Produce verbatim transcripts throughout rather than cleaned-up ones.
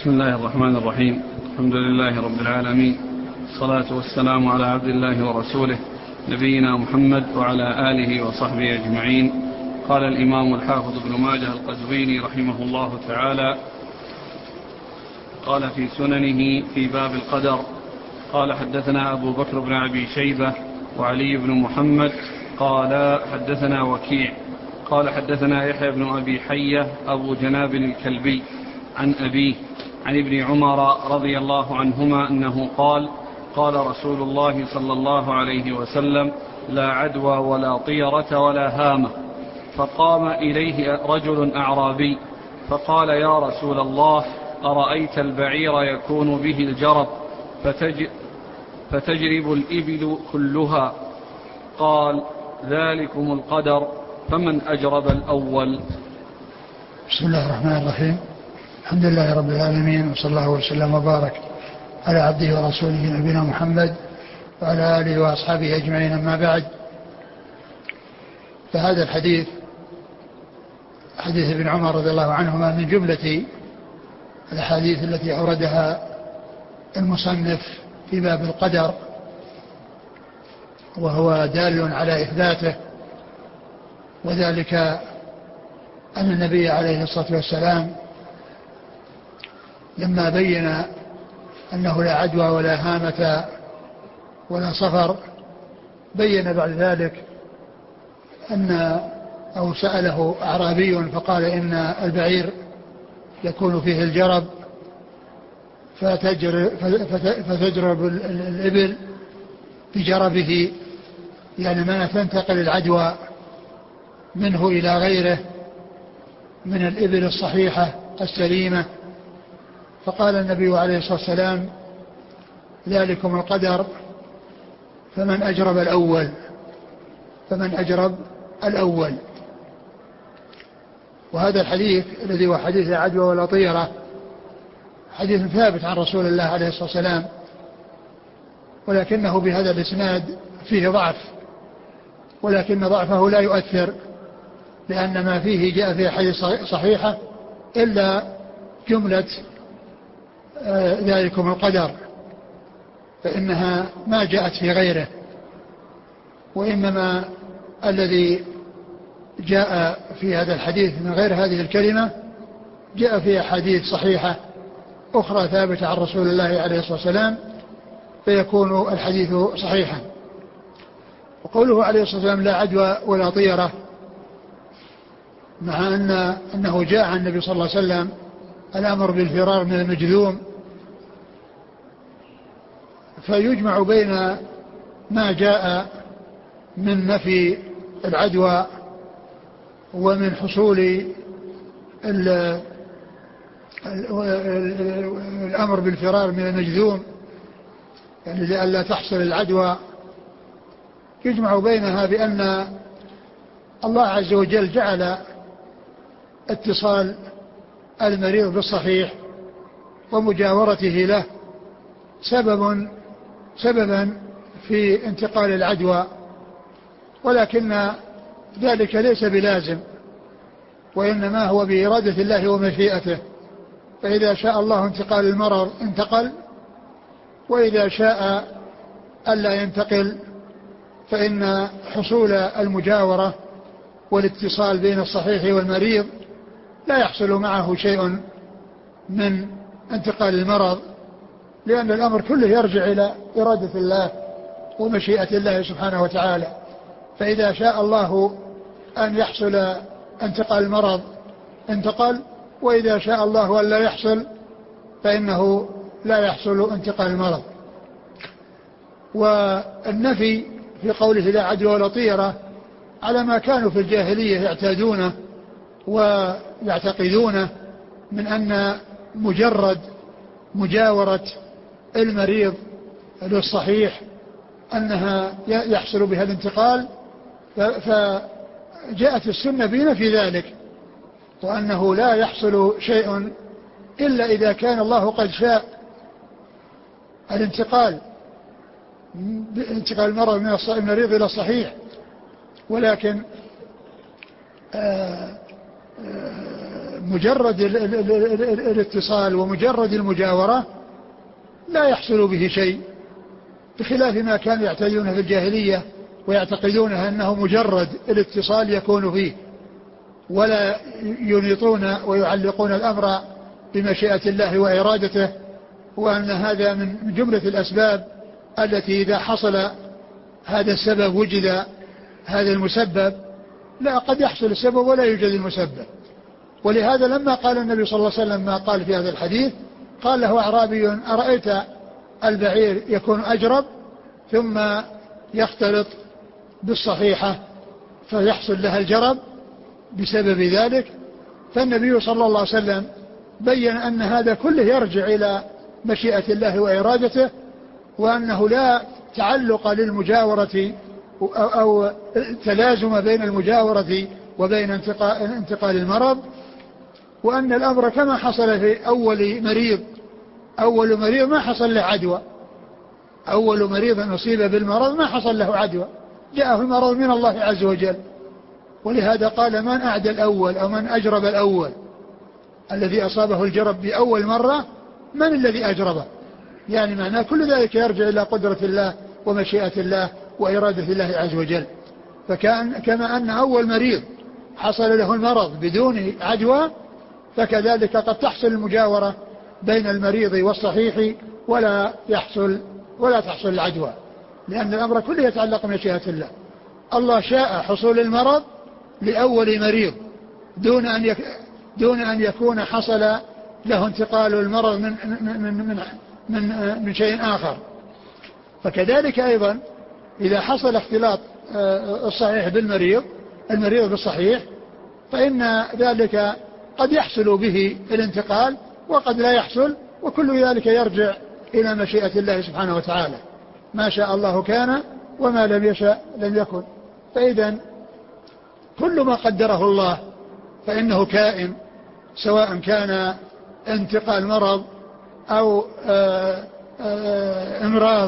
بسم الله الرحمن الرحيم. الحمد لله رب العالمين، الصلاة والسلام على عبد الله ورسوله نبينا محمد وعلى آله وصحبه أجمعين. قال الإمام الحافظ ابن ماجه القزويني رحمه الله تعالى قال في سننه في باب القدر: قال حدثنا أبو بكر بن أبي شيبة وعلي بن محمد قال حدثنا وكيع قال حدثنا يحيى بن أبي حية أبو جناب الكلبي عن أبيه عن ابن عمر رضي الله عنهما أنه قال: قال رسول الله صلى الله عليه وسلم: لا عدوى ولا طيرة ولا هامة. فقام إليه رجل أعرابي فقال: يا رسول الله، أرأيت البعير يكون به الجرب فتج فتجرب الإبل كلها؟ قال: ذلكم القدر، فمن أجرب الأول؟ بسم الله الرحمن الرحيم. الحمد لله رب العالمين، وصلى الله وسلم وبارك على عبده ورسوله نبينا محمد وعلى آله وأصحابه أجمعين. أما بعد، فهذا الحديث حديث ابن عمر رضي الله عنهما من جملة الأحاديث التي أوردها المصنف في باب القدر، وهو دال على إثباته، وذلك أن النبي عليه الصلاة والسلام لما بين أنه لا عدوى ولا هامة ولا صفر، بين بعد ذلك أن أو سأله أعرابي فقال: إن البعير يكون فيه الجرب فتجرب الإبل بجربه، يعني ما تنتقل العدوى منه إلى غيره من الإبل الصحيحة السليمة. فقال النبي عليه الصلاة والسلام: ذلكم القدر، فمن أجرب الأول فمن أجرب الأول. وهذا الحديث الذي هو حديث عدوى ولا طيرة حديث ثابت عن رسول الله عليه الصلاة والسلام، ولكنه بهذا الإسناد فيه ضعف، ولكن ضعفه لا يؤثر، لأن ما فيه جاء في حديث صحيحة إلا جملة آه ذلكم القدر، فإنها ما جاءت في غيره، وإنما الذي جاء في هذا الحديث من غير هذه الكلمة جاء في أحاديث صحيحة أخرى ثابتة عن رسول الله عليه الصلاة والسلام، فيكون الحديث صحيحا. وقوله عليه الصلاة والسلام: لا عدوى ولا طيرة، مع أن أنه جاء عن النبي صلى الله عليه وسلم الأمر بالفرار من المجذوم، فيجمع بين ما جاء من نفي العدوى ومن حصول الأمر بالفرار من المجذوم، يعني لئلا تحصل العدوى، يجمع بينها بأن الله عز وجل جعل اتصال المريض بالصحيح ومجاورته له سبب سببا في انتقال العدوى، ولكن ذلك ليس بلازم، وإنما هو بإرادة الله ومشيئته، فإذا شاء الله انتقال المرض انتقل، وإذا شاء ألا ينتقل فإن حصول المجاورة والاتصال بين الصحيح والمريض لا يحصل معه شيء من انتقال المرض، لأن الأمر كله يرجع إلى إرادة الله ومشيئة الله سبحانه وتعالى. فإذا شاء الله أن يحصل انتقال المرض انتقل، وإذا شاء الله أن لا يحصل فإنه لا يحصل انتقال المرض. والنفي في قوله لا عدوى ولا طيرة على ما كانوا في الجاهلية يعتادونه ويعتقدونه من أن مجرد مجاورة المريض للصحيح أنها يحصل بها الانتقال، فجاءت السنة بنفي ذلك، وأنه لا يحصل شيء إلا إذا كان الله قد شاء الانتقال انتقال المرض من المريض إلى الصحيح. ولكن مجرد الاتصال ومجرد المجاورة لا يحصل به شيء، بخلاف ما كانوا يعتقدون في الجاهلية ويعتقدونها أنه مجرد الاتصال يكون فيه، ولا ينيطون ويعلقون الأمر بمشيئة الله وإرادته، وأن هذا من جملة الأسباب التي إذا حصل هذا السبب وجد هذا المسبب. لا، قد يحصل السبب ولا يوجد المسبب. ولهذا لما قال النبي صلى الله عليه وسلم ما قال في هذا الحديث، قال له أعرابي أرأيت البعير يكون أجرب ثم يختلط بالصحيحة فيحصل لها الجرب بسبب ذلك؟ فالنبي صلى الله عليه وسلم بين أن هذا كله يرجع إلى مشيئة الله وإرادته، وأنه لا تعلق للمجاورة أو تلازم بين المجاورة وبين انتقال المرض، وأن الأمر كما حصل في أول مريض أول مريض ما حصل له عدوى، أول مريض أصيب بالمرض ما حصل له عدوى، جاءه المرض من الله عز وجل. ولهذا قال من أعدى الأول أو من أجرب الأول، الذي أصابه الجرب بأول مرة من الذي أجربه؟ يعني معناه كل ذلك يرجع إلى قدرة الله ومشيئة الله وإرادة الله عز وجل. فكان كما أن أول مريض حصل له المرض بدون عدوى، فكذلك قد تحصل المجاورة بين المريض والصحيح ولا يحصل ولا تحصل العدوى، لأن الأمر كله يتعلق بمشيئة الله. الله شاء حصول المرض لأول مريض دون أن يك دون أن يكون حصل له انتقال المرض من من من من, من شيء آخر. فكذلك أيضا إذا حصل اختلاط الصحيح بالمريض المريض بالصحيح، فإن ذلك قد يحصل به الانتقال وقد لا يحصل، وكل ذلك يرجع إلى مشيئة الله سبحانه وتعالى. ما شاء الله كان وما لم يشاء لم يكن. فإذا كل ما قدره الله فإنه كائن، سواء كان انتقال مرض أو آآ آآ امراض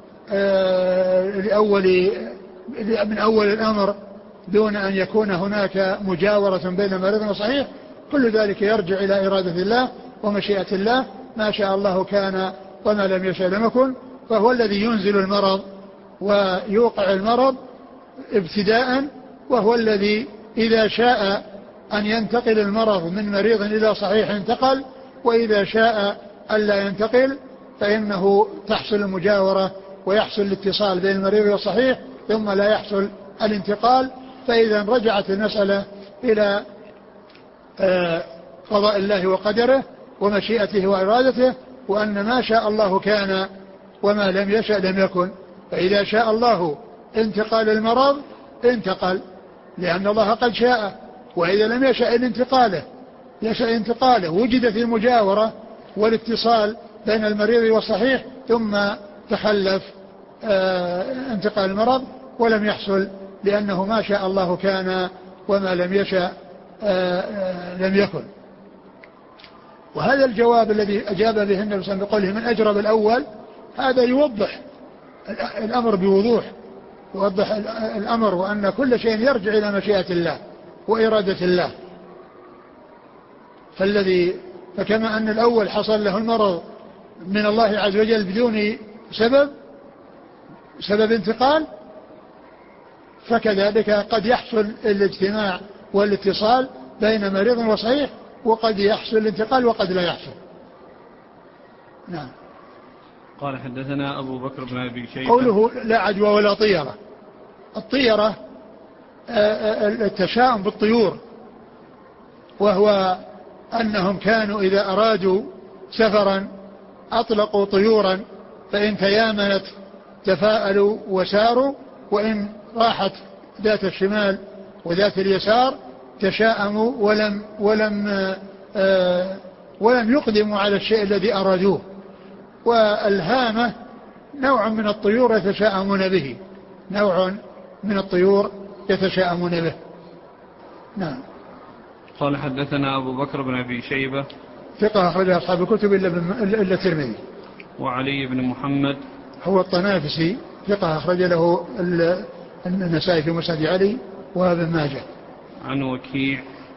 لأول من أول الأمر دون أن يكون هناك مجاورة بين مريض وصحيح. كل ذلك يرجع إلى إرادة الله ومشيئة الله. ما شاء الله كان وما لم يشاء لم يكن. فهو الذي ينزل المرض ويوقع المرض ابتداء، وهو الذي إذا شاء أن ينتقل المرض من مريض إلى صحيح انتقل، وإذا شاء ألا ينتقل فإنه تحصل المجاورة ويحصل الاتصال بين المريض والصحيح ثم لا يحصل الانتقال. فإذا رجعت المسألة إلى قضاء الله وقدره ومشيئته وإرادته، وأن ما شاء الله كان وما لم يشاء لم يكن. فإذا شاء الله انتقال المرض انتقل لأن الله قد شاء، وإذا لم يشاء الانتقاله يشاء انتقاله وجدت المجاورة والاتصال بين المريض والصحيح ثم تخلف انتقال المرض ولم يحصل، لأنه ما شاء الله كان وما لم يشاء لم يكن. وهذا الجواب الذي أجاب به النبي صلى الله عليه وسلم بقوله من أجرب الأول، هذا يوضح الأمر بوضوح، يوضح الأمر وأن كل شيء يرجع إلى مشيئة الله وإرادة الله. فالذي فكما أن الأول حصل له المرض من الله عز وجل بدون سبب سبب انتقال، فكذلك قد يحصل الاجتماع والاتصال بين مريض وصحيح، وقد يحصل الانتقال وقد لا يحصل. نعم. قال حدثنا أبو بكر بن أبي شيبة. قوله لا عدوى ولا طيرة، الطيرة التشاؤم بالطيور، وهو أنهم كانوا إذا أرادوا سفرا أطلقوا طيورا، فإن تيامنت تفاءلوا وساروا، وإن راحت ذات الشمال وذات اليسار تشاءموا ولم ولم آه ولم يقدموا على الشيء الذي أرادوه. والهامة نوع من الطيور يتشاءمون به، نوع من الطيور يتشاءمون به. نعم. قال حدثنا أبو بكر بن أبي شيبة ثقة أخرج أصحاب الكتب إلا الترمذي. وعلي بن محمد هو الطنافسي ثقة أخرج له النسائي في مسند علي وابن ماجه. عن وكيع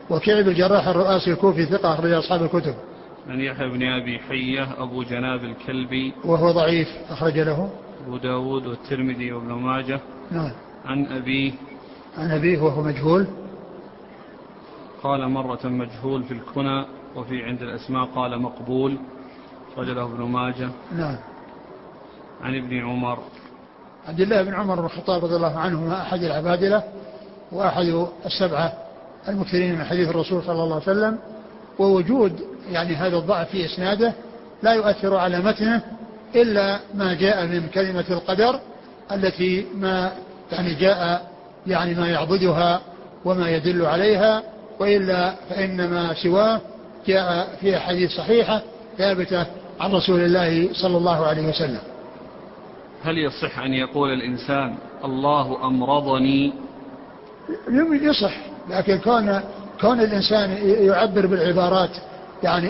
وكيع بن الجراح الرؤاسي الكوفي ثقة أخرج أصحاب الكتب. عن يحيى بن أبي حية أبو جناب الكلبي وهو ضعيف أخرج له أبو داود والترمذي وابن ماجه. نعم. عن أبيه عن أبيه وهو مجهول. قال مرة مجهول في الكنى، وفي عند الأسماء قال مقبول، رجله ابن ماجه. نعم. عن ابن عمر عبد الله بن عمر بن الخطاب رضي الله عنهما أحد العبادلة وأحد السبعة المكثرين من حديث الرسول صلى الله عليه وسلم، ووجود يعني هذا الضعف في إسناده لا يؤثر على متنه إلا ما جاء من كلمة القدر التي ما يعني جاء يعني ما يعبدها وما يدل عليها، وإلا فإنما سواه جاء في حديث صحيحة ثابتة عن رسول الله صلى الله عليه وسلم. هل يصح أن يقول الإنسان الله أمرضني؟ يصح، لكن كون كون الإنسان يعبر بالعبارات يعني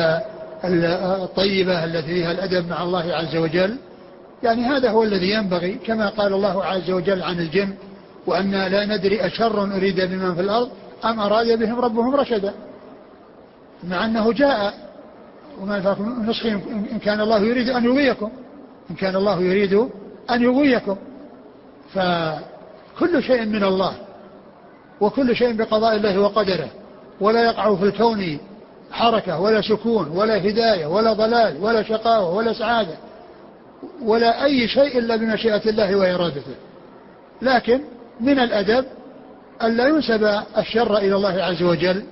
الطيبة التي فيها الأدب مع الله عز وجل، يعني هذا هو الذي ينبغي، كما قال الله عز وجل عن الجن وأن لا ندري أشر أريد بمن في الأرض أم أراد بهم ربهم رشدا، مع أنه جاء وما فاكم نسخ إن كان الله يريد أن يغويكم إن كان الله يريد أن يغويكم. فكل شيء من الله وكل شيء بقضاء الله وقدره، ولا يقع في الكون حركة ولا سكون ولا هداية ولا ضلال ولا شقاوة ولا سعادة ولا أي شيء إلا بمشيئة الله وإرادته. لكن من الأدب ألا ينسب الشر إلى الله عز وجل،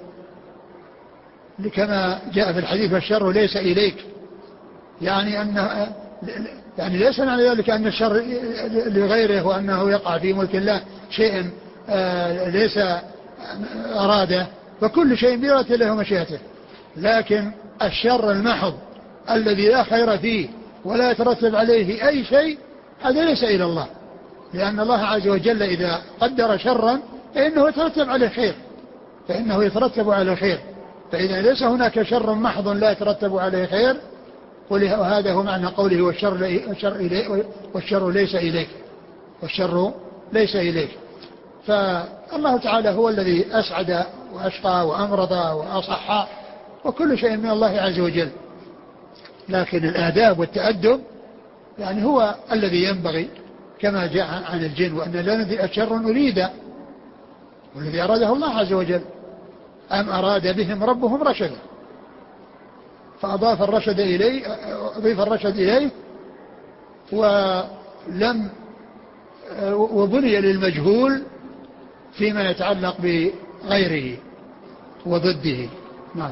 كما جاء في الحديث الشر ليس إليك، يعني أنه يعني ليس معنى ذلك أن الشر لغيره وأنه يقع في ملك الله شيء ليس أراده، فكل شيء بإرادة الله ومشيئته. لكن الشر المحض الذي لا خير فيه ولا يترتب عليه أي شيء هذا ليس إلى الله، لأن الله عز وجل إذا قدر شرا فإنه يترتب عليه خير فإنه يترتب على خير، فإذا ليس هناك شر محض لا يترتب عليه خير، وهذا هو معنى قوله والشر, والشر ليس إليك والشر ليس إليك. فالله تعالى هو الذي أسعد وأشقى وأمرض وأصحى وكل شيء من الله عز وجل، لكن الآداب والتأدب يعني هو الذي ينبغي، كما جاء عن الجن وأن لا ندري أشر أريد والذي أراده الله عز وجل أم أراد بهم ربهم رشدا، فأضاف الرشد إليه أضيف الرشد إليه ولم وبني للمجهول فيما يتعلق بغيره وضده. نعم.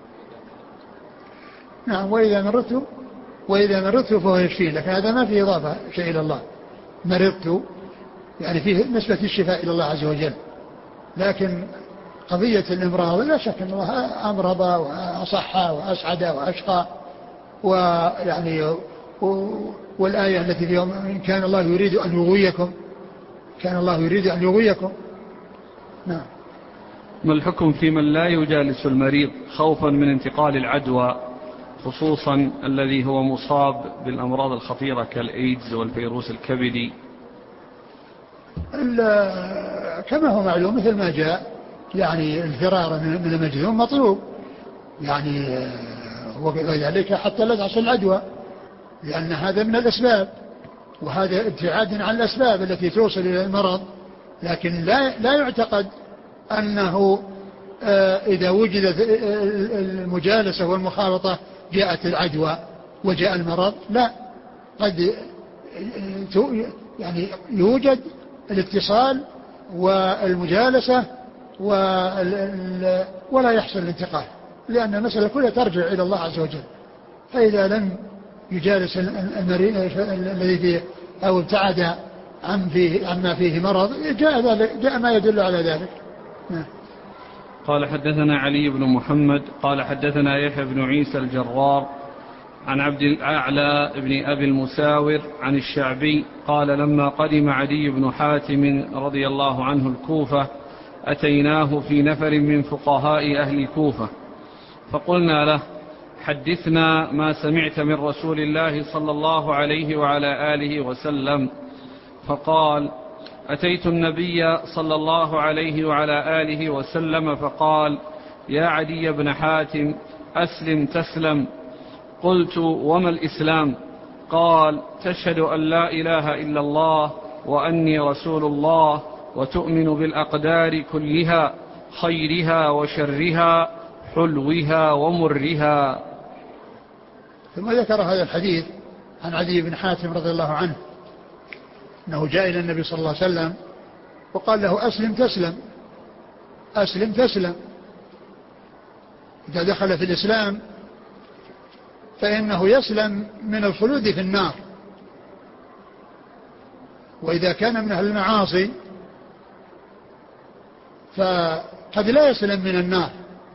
نعم. وإذا مرضت وإذا مرضت فهو يشفي، لكن هذا ما فيه إضافة شيء إلى الله. مرضت يعني فيه نسبة الشفاء إلى الله عز وجل، لكن قضية الإمراض لا شك أن الله أمرض وأصح وأسعد وأشقى، ويعني والآية التي فيها إن كان الله يريد أن يغويكم كان الله يريد أن يغويكم. نعم. ما الحكم في من لا يجالس المريض خوفا من انتقال العدوى، خصوصا الذي هو مصاب بالأمراض الخطيرة كالإيدز والفيروس الكبدي؟ كما هو معلوم مثل ما جاء يعني الفرار من المجذوم مطلوب، يعني وذلك حتى لا تحصل العدوى، لأن هذا من الأسباب وهذا ابتعاد عن الأسباب التي توصل إلى المرض، لكن لا لا يعتقد أنه إذا وجدت المجالسة والمخالطة جاءت العدوى وجاء المرض، لا، قد يعني يوجد الاتصال والمجالسة ولا يحصل الانتقال، لأن المسألة كلها ترجع إلى الله عز وجل. فإذا لم يجالس المريض الذي فيه أو ابتعد عن فيه عما فيه مرض جاء, ذلك جاء ما يدل على ذلك. نعم. قال حدثنا علي بن محمد قال حدثنا يحيى بن عيسى الجرار عن عبد الأعلى بن أبي المساور عن الشعبي قال لما قدم عدي بن حاتم رضي الله عنه الكوفة أتيناه في نفر من فقهاء أهل الكوفة فقلنا له حدثنا ما سمعت من رسول الله صلى الله عليه وعلى آله وسلم، فقال أتيت النبي صلى الله عليه وعلى آله وسلم فقال: يا عدي بن حاتم أسلم تسلم. قلت: وما الإسلام؟ قال: تشهد أن لا إله إلا الله وأني رسول الله وتؤمن بالأقدار كلها خيرها وشرها حلوها ومرها. ثم ذكر هذا الحديث عن عدي بن حاتم رضي الله عنه أنه جاء إلى النبي صلى الله عليه وسلم وقال له: أسلم تسلم، أسلم تسلم. إذا دخل في الإسلام فإنه يسلم من الخلود في النار، وإذا كان من أهل المعاصي فقد لا يسلم من النار،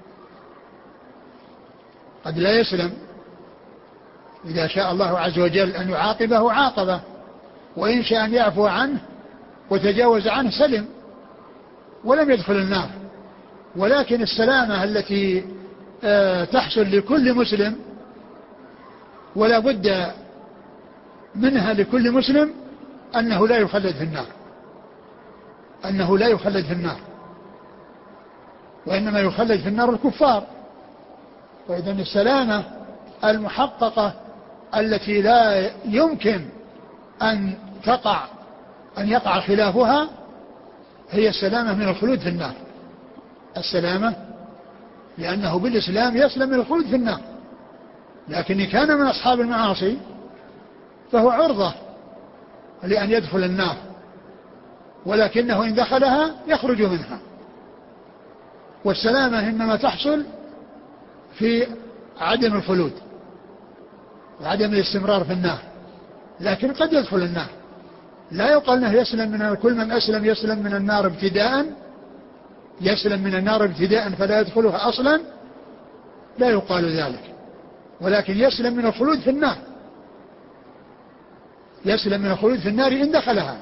قد لا يسلم. إذا شاء الله عز وجل أن يعاقبه عاقبه، وإن شاء أن يعفو عنه وتجاوز عنه سلم ولم يدخل النار. ولكن السلامة التي تحصل لكل مسلم ولا بد منها لكل مسلم أنه لا يخلد في النار، أنه لا يخلد في النار، وإنما يخلد في النار الكفار. وإذا السلامة المحققة التي لا يمكن أن تقع أن يقع خلافها هي السلامة من الخلود في النار. السلامة لأنه بالإسلام يسلم من الخلود في النار، لكن إن كان من أصحاب المعاصي فهو عرضة لأن يدخل النار، ولكنه إن دخلها يخرج منها. والسلامة إنما تحصل في عدم الخلود وعدم الاستمرار في النار، لكن قد يدخل النار. لا يقال أنه يسلم من كل من أسلم يسلم من النار ابتداء، يسلم من النار ابتداء فلا يدخلها أصلا، لا يقال ذلك، ولكن يسلم من الخلود في النار، يسلم من الخلود في النار إن دخلها.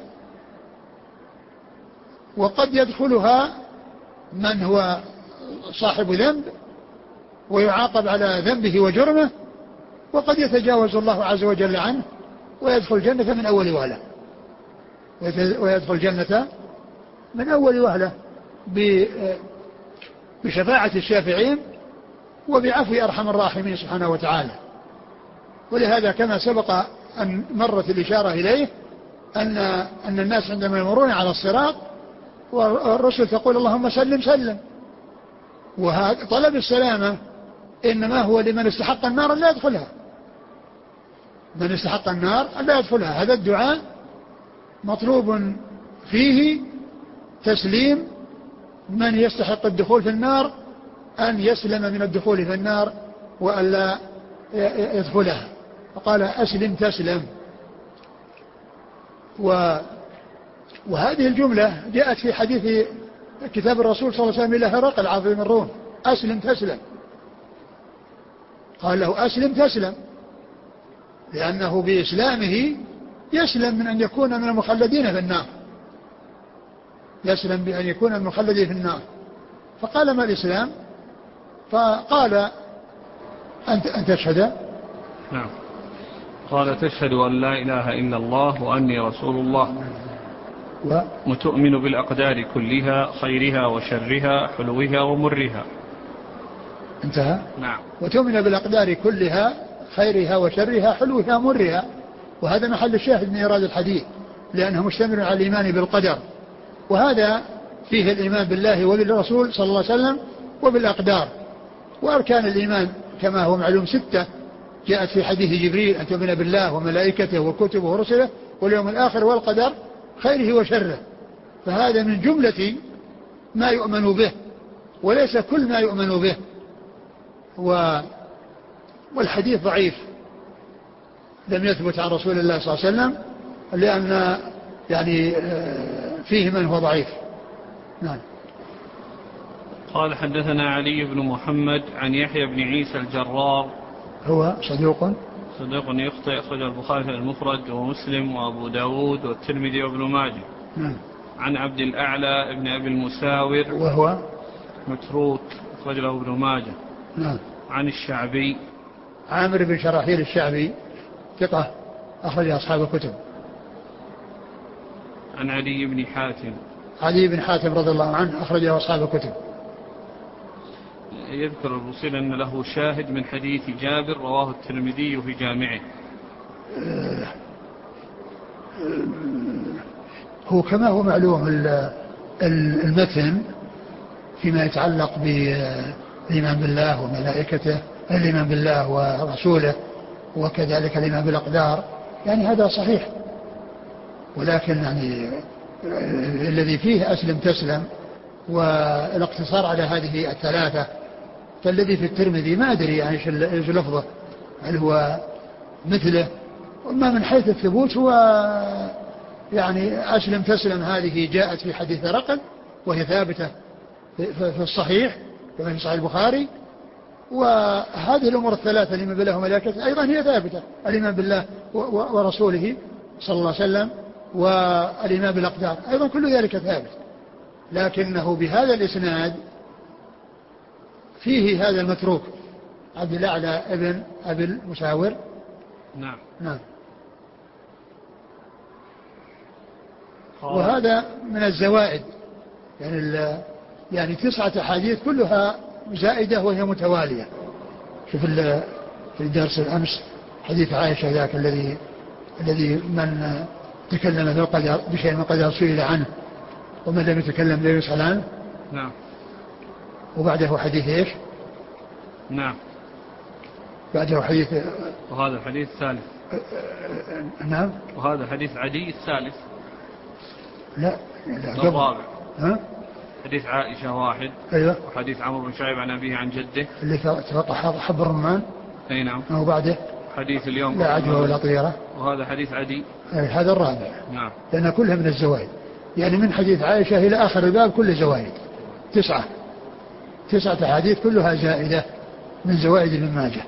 وقد يدخلها من هو صاحب ذنب ويعاقب على ذنبه وجرمه، وقد يتجاوز الله عز وجل عنه ويدخل الجنة من أول وهلة، ويدخل الجنة من أول وهلة بشفاعة الشافعين وبعفو أرحم الراحمين سبحانه وتعالى. ولهذا كما سبق أن مرت الإشارة إليه أن أن الناس عندما يمرون على الصراط والرسل تقول: اللهم سلم سلم. وهذا طلب السلامة إنما هو لمن استحق النار لا يدخلها، من استحق النار لا يدخلها. هذا الدعاء مطلوب فيه تسليم من يستحق الدخول في النار أن يسلم من الدخول في النار وألا يدخلها. فقال: أسلم تسلم. و وهذه الجملة جاءت في حديث كتاب الرسول صلى الله عليه وسلم إلى هرقل عظيم الروم: أسلم تسلم. قال له: أسلم تسلم، لأنه بإسلامه يسلم من أن يكون من المخلدين في النار، يسلم بأن يكون المخلدين في النار. فقال: ما الإسلام؟ فقال: أنت أن تشهد. نعم. قال: تشهد أن لا إله إلا الله وأني رسول الله و... وتؤمن بالأقدار كلها خيرها وشرها حلوها ومرها. انتهى. نعم. وتؤمن بالأقدار كلها خيرها وشرها حلوها ومرها. وهذا محل الشاهد من إيراد الحديث، لأنه مشتمل على الإيمان بالقدر، وهذا فيه الإيمان بالله وبالرسول صلى الله عليه وسلم وبالأقدار. وأركان الإيمان كما هو معلوم ستة جاءت في حديث جبريل: أن تؤمن بالله وملائكته وكتبه ورسله واليوم الآخر والقدر خيره وشره. فهذا من جملة ما يؤمن به وليس كل ما يؤمن به. و والحديث ضعيف لم يثبت عن رسول الله صلى الله عليه وسلم، لأن يعني فيه من هو ضعيف. نعم. قال: حدثنا علي بن محمد عن يحيى بن عيسى الجرار، هو صدوق صدوق يخطئ، أخرج البخاري المفرد ومسلم وأبو داود والترمذي وابن ماجه. نعم. عن عبد الأعلى ابن أبي المساور وهو متروك، أخرج له ابن ماجه. نعم. عن الشعبي عامر بن شراحيل الشعبي ثقة، أخرج أصحاب الكتب. عن علي بن حاتم. علي بن حاتم رضي الله عنه أخرجه أصحاب الكتب. يذكر الوصيل أن له شاهد من حديث جابر رواه الترمذي في جامعه. هو كما هو معلوم المتن فيما يتعلق بالإيمان بالله وملائكته، الإيمان بالله ورسوله وكذلك الإيمان بالأقدار، يعني هذا صحيح، ولكن يعني الذي فيه أسلم تسلم والاقتصار على هذه الثلاثة، فالذي في الترمذي ما أدري يعني ايش لفظه، هل هو مثله؟ وما من حيث الثبوت هو يعني أسلم تسلم هذه جاءت في حديث رقم وهي ثابتة في الصحيح كما في صحيح البخاري، وهذه الأمور الثلاثة الإيمان بالله وملائكته أيضا هي ثابتة، الإيمان بالله ورسوله صلى الله عليه وسلم والإيمان بالأقدار أيضا كل ذلك ثابت، لكنه بهذا الإسناد فيه هذا المتروك عبد الأعلى ابن أبي المساور. نعم نعم. وهذا من الزوائد، يعني يعني تسعة أحاديث كلها زائدة وهي متوالية. شوف في الدرس الأمس حديث عائشة ذاك الذي الذي من تكلم في القدر بشيء من قدر سئل عنه ومن لم يتكلم لا يسأل عنه. نعم. وبعده حديث ايش؟ نعم. بعده حديث وهذا الحديث الثالث. نعم. وهذا حديث عدي الثالث. لا لا الرابع. ها؟ حديث عائشة واحد. ايوه. وحديث عمرو بن شعيب عن أبيه عن جده اللي تفقه حب الرمان. اي نعم. وبعده حديث اليوم لا عدوى ولا طيرة. وهذا حديث عدي. هذا الرابع. نعم. لأن كلها من الزوائد، يعني من حديث عائشة إلى آخر الباب كل زوائد، تسعة تسعة أحاديث كلها زائدة من زوائد ابن ماجه.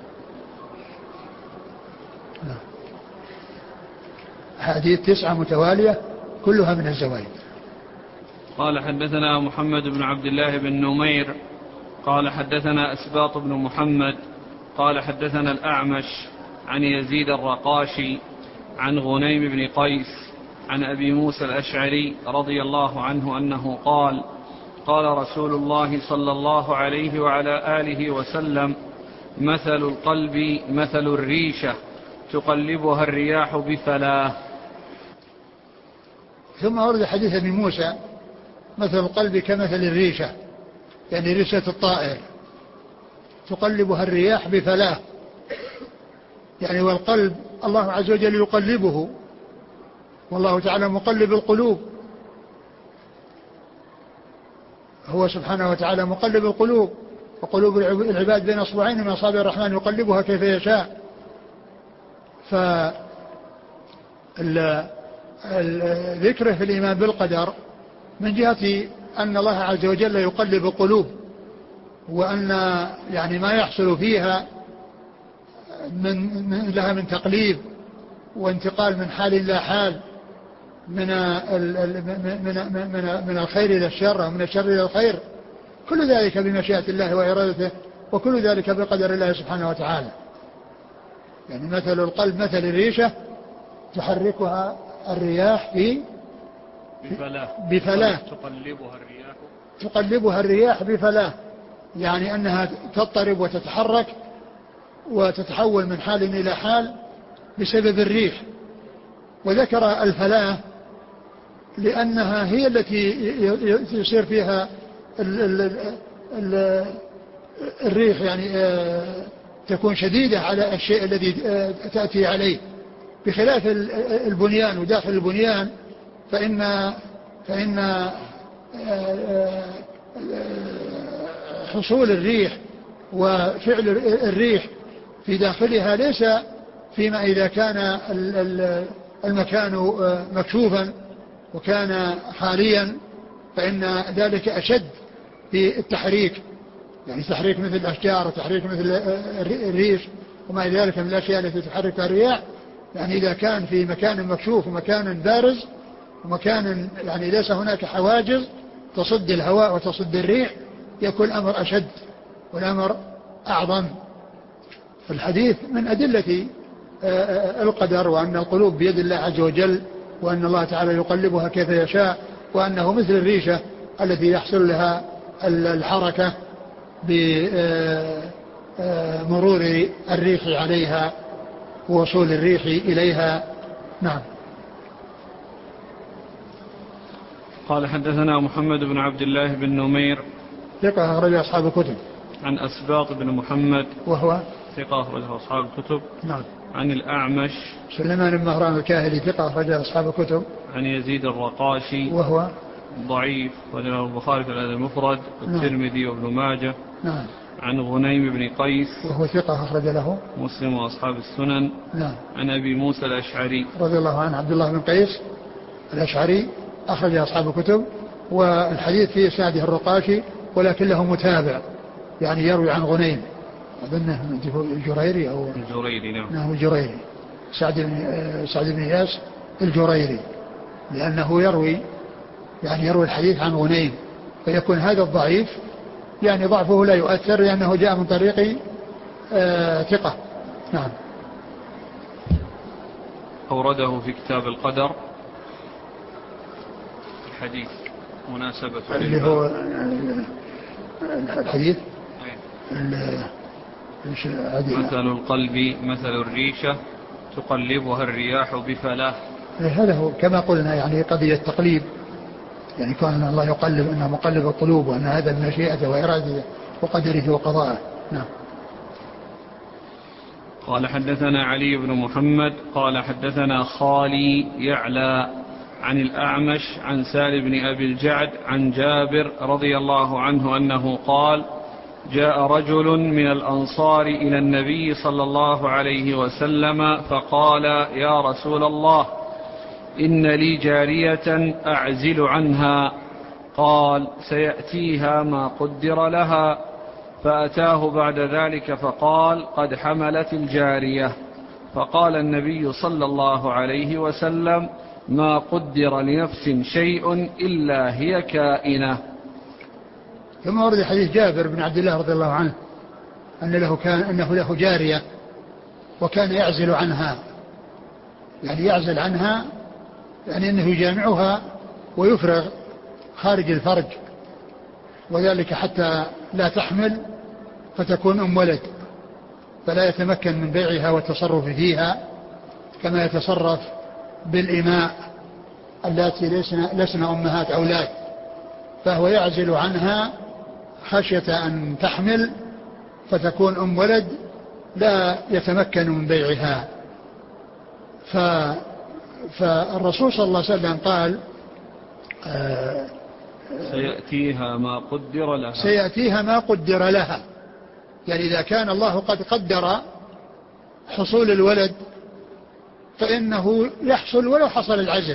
حديث تسعة متوالية كلها من الزوائد. قال حدثنا محمد بن عبد الله بن نمير قال حدثنا أسباط بن محمد قال حدثنا الأعمش عن يزيد الرقاشي عن غنيم بن قيس عن أبي موسى الأشعري رضي الله عنه أنه قال قال رسول الله صلى الله عليه وعلى آله وسلم مثل القلب مثل الريشة تقلبها الرياح بفلاه. ثم ورد حديث أبي موسى مثل القلب كمثل الريشة، يعني ريشة الطائر تقلبها الرياح بفلاه، يعني والقلب الله عز وجل يقلبه، والله تعالى مقلب القلوب، هو سبحانه وتعالى مقلب القلوب، وقلوب العباد بين أصبعين من أصابع الرحمن يقلبها كيف يشاء. فالذكر في الإيمان بالقدر من جهة أن الله عز وجل يقلب القلوب، وأن يعني ما يحصل فيها من لها من تقليب وانتقال من حال إلى حال، من من من من الخير إلى الشر ومن الشر إلى الخير، كل ذلك بمشيئة الله وإرادته، وكل ذلك بقدر الله سبحانه وتعالى. يعني مثل القلب مثل الريشة تحركها الرياح في بفلاه, بفلاه تقلبها الرياح تقلبها الرياح بفلاه، يعني أنها تضطرب وتتحرك وتتحول من حال إلى حال بسبب الريح. وذكر الفلاه لأنها هي التي يصير فيها ال ال ال الريح، يعني تكون شديدة على الشيء الذي تأتي عليه، بخلاف البنيان وداخل البنيان فإن فإن حصول الريح وفعل الريح في داخلها ليس فيما إذا كان المكان مكشوفا وكان خاليا، فإن ذلك أشد في التحريك، يعني تحريك مثل الأشجار وتحريك مثل الريش وما إلى ذلك من الأشياء التي تحركها الرياح. يعني إذا كان في مكان مكشوف ومكان بارز ومكان يعني ليس هناك حواجز تصد الهواء وتصد الريح، يكون الأمر أشد والأمر أعظم. الحديث من أدلة القدر وأن القلوب بيد الله عز وجل، وأن الله تعالى يقلبها كيف يشاء، وأنه مثل الريشة التي يحصل لها الحركة بمرور الريح عليها ووصول الريح إليها. نعم. قال حدثنا محمد بن عبد الله بن نمير ثقة أخرج أصحاب الكتب. عن أسباط بن محمد وهو ثقة أخرج أصحاب الكتب. نعم. عن الأعمش سليمان بن مهران الكاهلي ثقة أخرج أصحاب الكتب. عن يزيد الرقاشي وهو ضعيف وله البخاري في الأدب المفرد والترمذي وابن ماجه. نعم. عن غنيم بن قيس وهو ثقة أخرج له مسلم وأصحاب السنن. نعم. عن أبي موسى الأشعري رضي الله عنه عبد الله بن قيس الأشعري أخرج أصحاب الكتب، والحديث فيه سعده الرقاشي ولكن له متابع، يعني يروي عن غنيم أظنه الجريري أو الجريري. نعم. نعم الجريري سعد بن سعد بن إياس الجريري، لأنه يروي يعني يروي الحديث عن غنيم، فيكون هذا الضعيف يعني ضعفه لا يؤثر لأنه جاء من طريق آه ثقة. نعم. أورده في كتاب القدر الحديث مناسبة اللي هو الحديث مثل القلب مثل الريشة تقلبها الرياح بفلاه. هذا هو كما قلنا يعني قضية تقليب، يعني كان الله يقلب أنه مقلب القلوب، وأن هذا المشيئة وإرادة وقدره وقضاءه. نعم. قال حدثنا علي بن محمد قال حدثنا خالي يعلى عن الأعمش عن سالم بن أبي الجعد عن جابر رضي الله عنه أنه قال جاء رجل من الأنصار إلى النبي صلى الله عليه وسلم فقال يا رسول الله إن لي جارية أعزل عنها، قال سيأتيها ما قدر لها، فأتاه بعد ذلك فقال قد حملت الجارية، فقال النبي صلى الله عليه وسلم ما قدر لنفس شيء إلا هي كائنة. ثم ورد حديث جابر بن عبد الله رضي الله عنه أن له كان أنه له جارية وكان يعزل عنها، يعني يعزل عنها يعني أنه يجامعها ويفرغ خارج الفرج، وذلك حتى لا تحمل فتكون أم ولد، فلا يتمكن من بيعها والتصرف فيها كما يتصرف بالإماء التي لسن أمهات أولاد، فهو يعزل عنها خشية أن تحمل فتكون أم ولد لا يتمكن من بيعها. ف فالرسول صلى الله عليه وسلم قال آه سيأتيها ما قدر لها سيأتيها ما قدر لها، يعني إذا كان الله قد قدر حصول الولد فإنه يحصل ولو حصل العزل،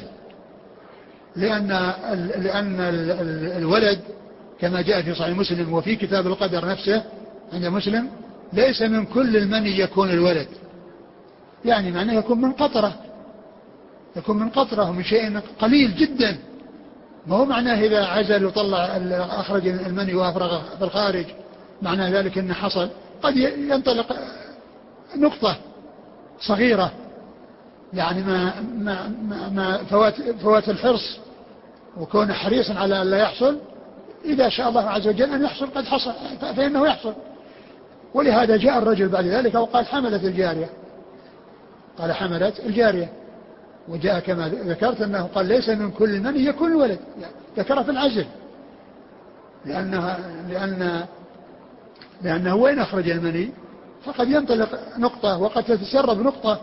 لأن لأن الولد كما جاء في صحيح مسلم وفي كتاب القدر نفسه عند مسلم ليس من كل المني يكون الولد، يعني معناه يكون من قطرة، يكون من قطرة ومن شيء قليل جدا، ما هو معناه إذا عزل وطلع أخرج المني وأفرغ في الخارج معناه ذلك أنه حصل، قد ينطلق نقطة صغيرة، يعني ما, ما, ما, ما فوات, فوات الحرص وكون حريصا على أن لا يحصل، إذا شاء الله عز وجل أن يحصل قد حصل فإنه يحصل. ولهذا جاء الرجل بعد ذلك وقال حملت الجارية، قال حملت الجارية، وجاء كما ذكرت أنه قال ليس من كل من يكون الولد، ذكر في العزل، لأنها لأن لأنه وين أخرج المني فقد ينطلق نقطة وقد تتسرب نقطة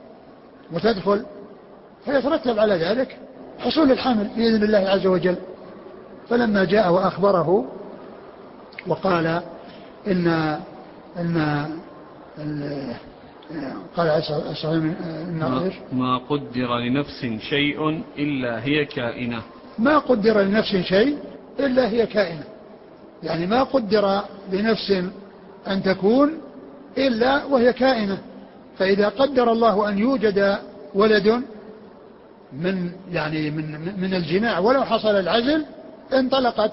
وتدخل فيترتب على ذلك حصول الحمل بإذن الله عز وجل. فلما جاء وأخبره وقال إن إن قال ما, ما قدر لنفس شيء إلا هي كائنة، ما قدر لنفس شيء إلا هي كائنة، يعني ما قدر لنفس أن تكون إلا وهي كائنة. فإذا قدر الله أن يوجد ولد من يعني من من الجماع ولو حصل العزل انطلقت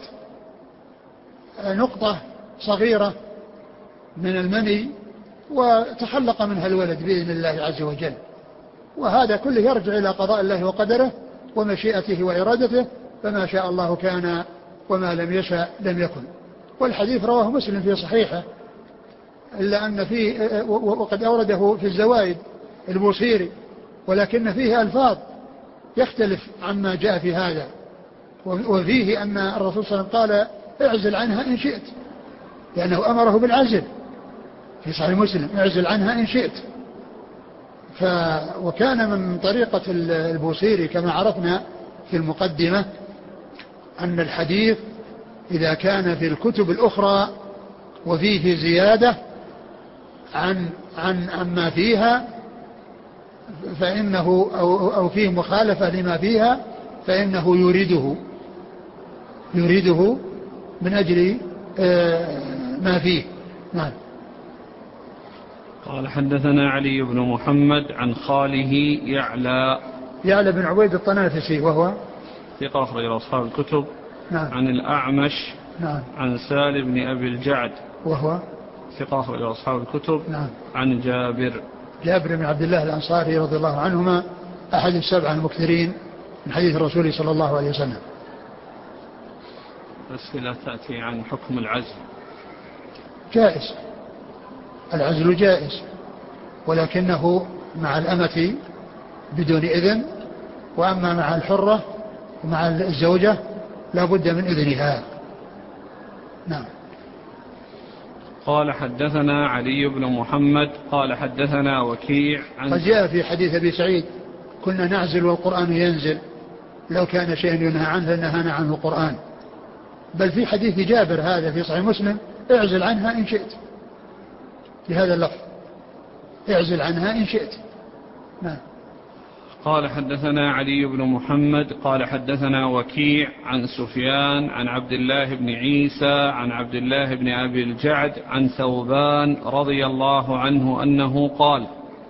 نقطة صغيرة من المني وتخلق منها الولد بإذن الله عز وجل. وهذا كله يرجع إلى قضاء الله وقدره ومشيئته وإرادته، فما شاء الله كان وما لم يشاء لم يكن. والحديث رواه مسلم في صحيحه، إلا أن فيه وقد أورده في الزوائد البوصيري، ولكن فيه ألفاظ يختلف عما جاء في هذا، وفيه أن الرسول صلى الله عليه وسلم قال اعزل عنها إن شئت، لأنه أمره بالعزل في صحيح مسلم، اعزل عنها إن شئت. ف وكان من طريقة البوصيري كما عرفنا في المقدمة أن الحديث إذا كان في الكتب الأخرى وفيه زيادة عن عن عما فيها فإنه أو, أو فيه مخالفة لما فيها فإنه يريده يريده من أجل ما فيه. نعم. قال حدثنا علي بن محمد عن خاله يعلى يعلى بن عبيد الطنافسي وهو ثقة أخرج أصحاب الكتب. نعم. عن الأعمش. نعم. عن سالم بن أبي الجعد وهو ثقة أخرج أصحاب الكتب. نعم. عن جابر جابر بن عبد الله الأنصاري رضي الله عنهما أحد السبعة المكثرين من حديث الرسول صلى الله عليه وسلم. أسئلة تأتي عن حكم العزل. جائز، العزل جائز، ولكنه مع الأمة بدون إذن، وأما مع الحرة ومع الزوجة لا بد من إذنها. نعم. قال حدثنا علي بن محمد قال حدثنا وكيع عن قد جاء في حديث أبي سعيد كنا نعزل والقرآن ينزل، لو كان شيء ينهى عنه لنهانا عنه القرآن. بل في حديث جابر هذا في صحيح مسلم اعزل عنها إن شئت، بهذا اللفظ اعزل عنها إن شئت. نعم. قال حدثنا علي بن محمد قال حدثنا وكيع عن سفيان عن عبد الله بن عيسى عن عبد الله بن أبي الجعد عن ثوبان رضي الله عنه أنه قال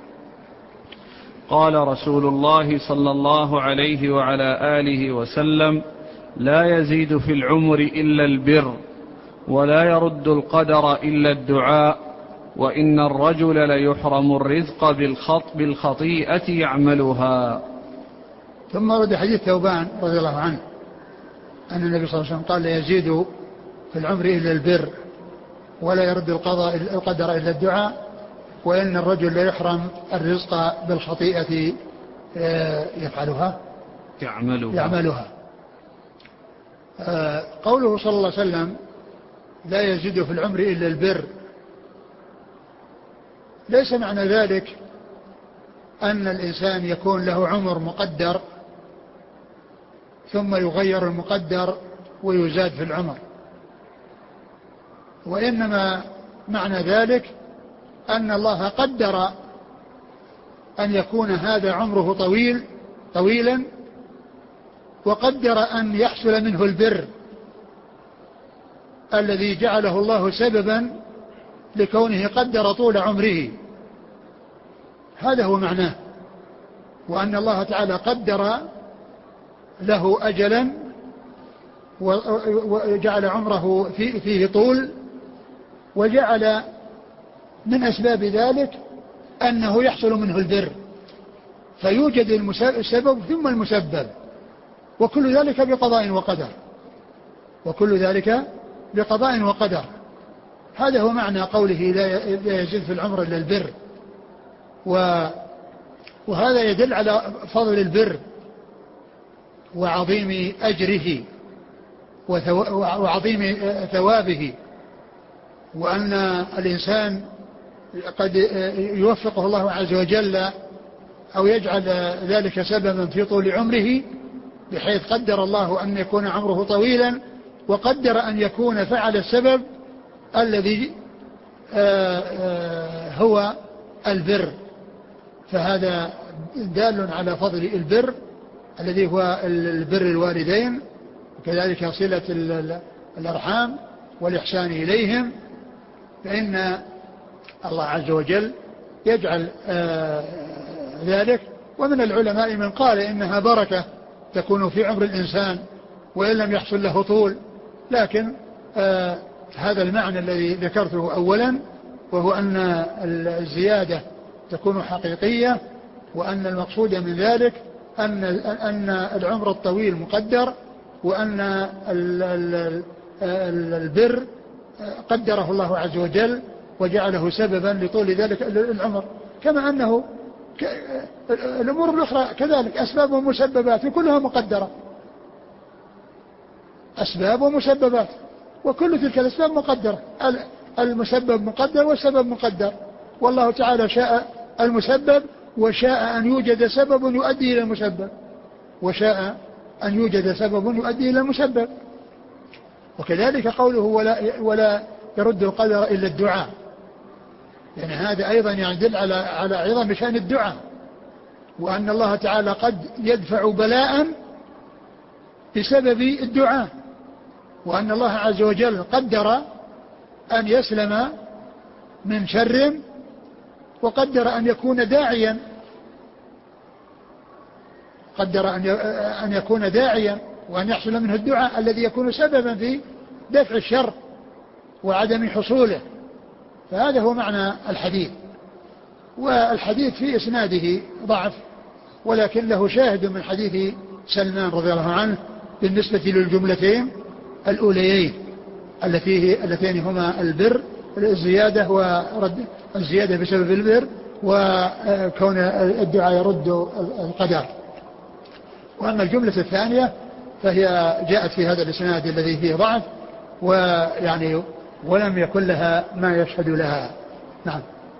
قال رسول الله صلى الله عليه وعلى آله وسلم لا يزيد في العمر إلا البر ولا يرد القدر إلا الدعاء وإن الرجل ليحرم الرزق بالخط بالخطيئة يعملها. ثم ورد حديث ثوبان رضي الله عنه أن النبي صلى الله عليه وسلم قال لا يزيد في العمر إلا البر ولا يرد القضاء القدر إلا الدعاء وإن الرجل ليحرم الرزق بالخطيئة يفعلها يعملها, يعملها. قوله صلى الله عليه وسلم لا يزيد في العمر إلا البر ليس معنى ذلك أن الإنسان يكون له عمر مقدر ثم يغير المقدر ويزاد في العمر، وإنما معنى ذلك أن الله قدر أن يكون هذا عمره طويل طويلا وقدر أن يحصل منه البر الذي جعله الله سببا لكونه قدر طول عمره. هذا هو معناه، وأن الله تعالى قدر له أجلا وجعل عمره فيه طول، وجعل من أسباب ذلك أنه يحصل منه البر، فيوجد السبب ثم المسبب، وكل ذلك بقضاء وقدر وكل ذلك بقضاء وقدر. هذا هو معنى قوله لا يزيد في العمر إلا البر، وهذا يدل على فضل البر وعظيم أجره وعظيم ثوابه، وأن الإنسان قد يوفقه الله عز وجل أو يجعل ذلك سببا في طول عمره، بحيث قدر الله أن يكون عمره طويلا وقدر أن يكون فعل السبب الذي هو البر. فهذا دال على فضل البر الذي هو البر الوالدين، وكذلك صلة الأرحام والإحسان إليهم، فإن الله عز وجل يجعل ذلك. ومن العلماء من قال إنها بركة تكون في عمر الإنسان وإن لم يحصل له طول، لكن هذا المعنى الذي ذكرته أولا، وهو أن الزيادة تكون حقيقية وأن المقصود من ذلك أن أن العمر الطويل مقدر، وأن البر قدره الله عز وجل وجعله سببا لطول ذلك العمر، كما أنه الأمور الأخرى كذلك أسباب ومسببات وكلها مقدرة، أسباب ومسببات وكل تلك الأسباب مقدرة، المسبب مقدر والسبب مقدر، والله تعالى شاء المسبب وشاء أن يوجد سبب يؤدي إلى المسبب، وشاء أن يوجد سبب يؤدي إلى المسبب. وكذلك قوله ولا, ولا يرد القدر إلا الدعاء، يعني هذا أيضا يدل على على عظم شأن الدعاء، وأن الله تعالى قد يدفع بلاء بسبب الدعاء، وأن الله عز وجل قدر أن يسلم من شر وقدر أن يكون داعيا، قدر أن يكون داعيا وأن يحصل منه الدعاء الذي يكون سببا في دفع الشر وعدم حصوله. فهذا هو معنى الحديث. والحديث في إسناده ضعف، ولكن له شاهد من حديث سلمان رضي الله عنه بالنسبة للجملتين الأوليين التي اللتين هما البر الزيادة ورد الزيادة بسبب البر، وكون الدعاء يرد القدر. وأما الجملة الثانية فهي جاءت في هذا الإسناد الذي فيه ضعف، ويعني ولم يكن لها ما يشهد لها. نعم.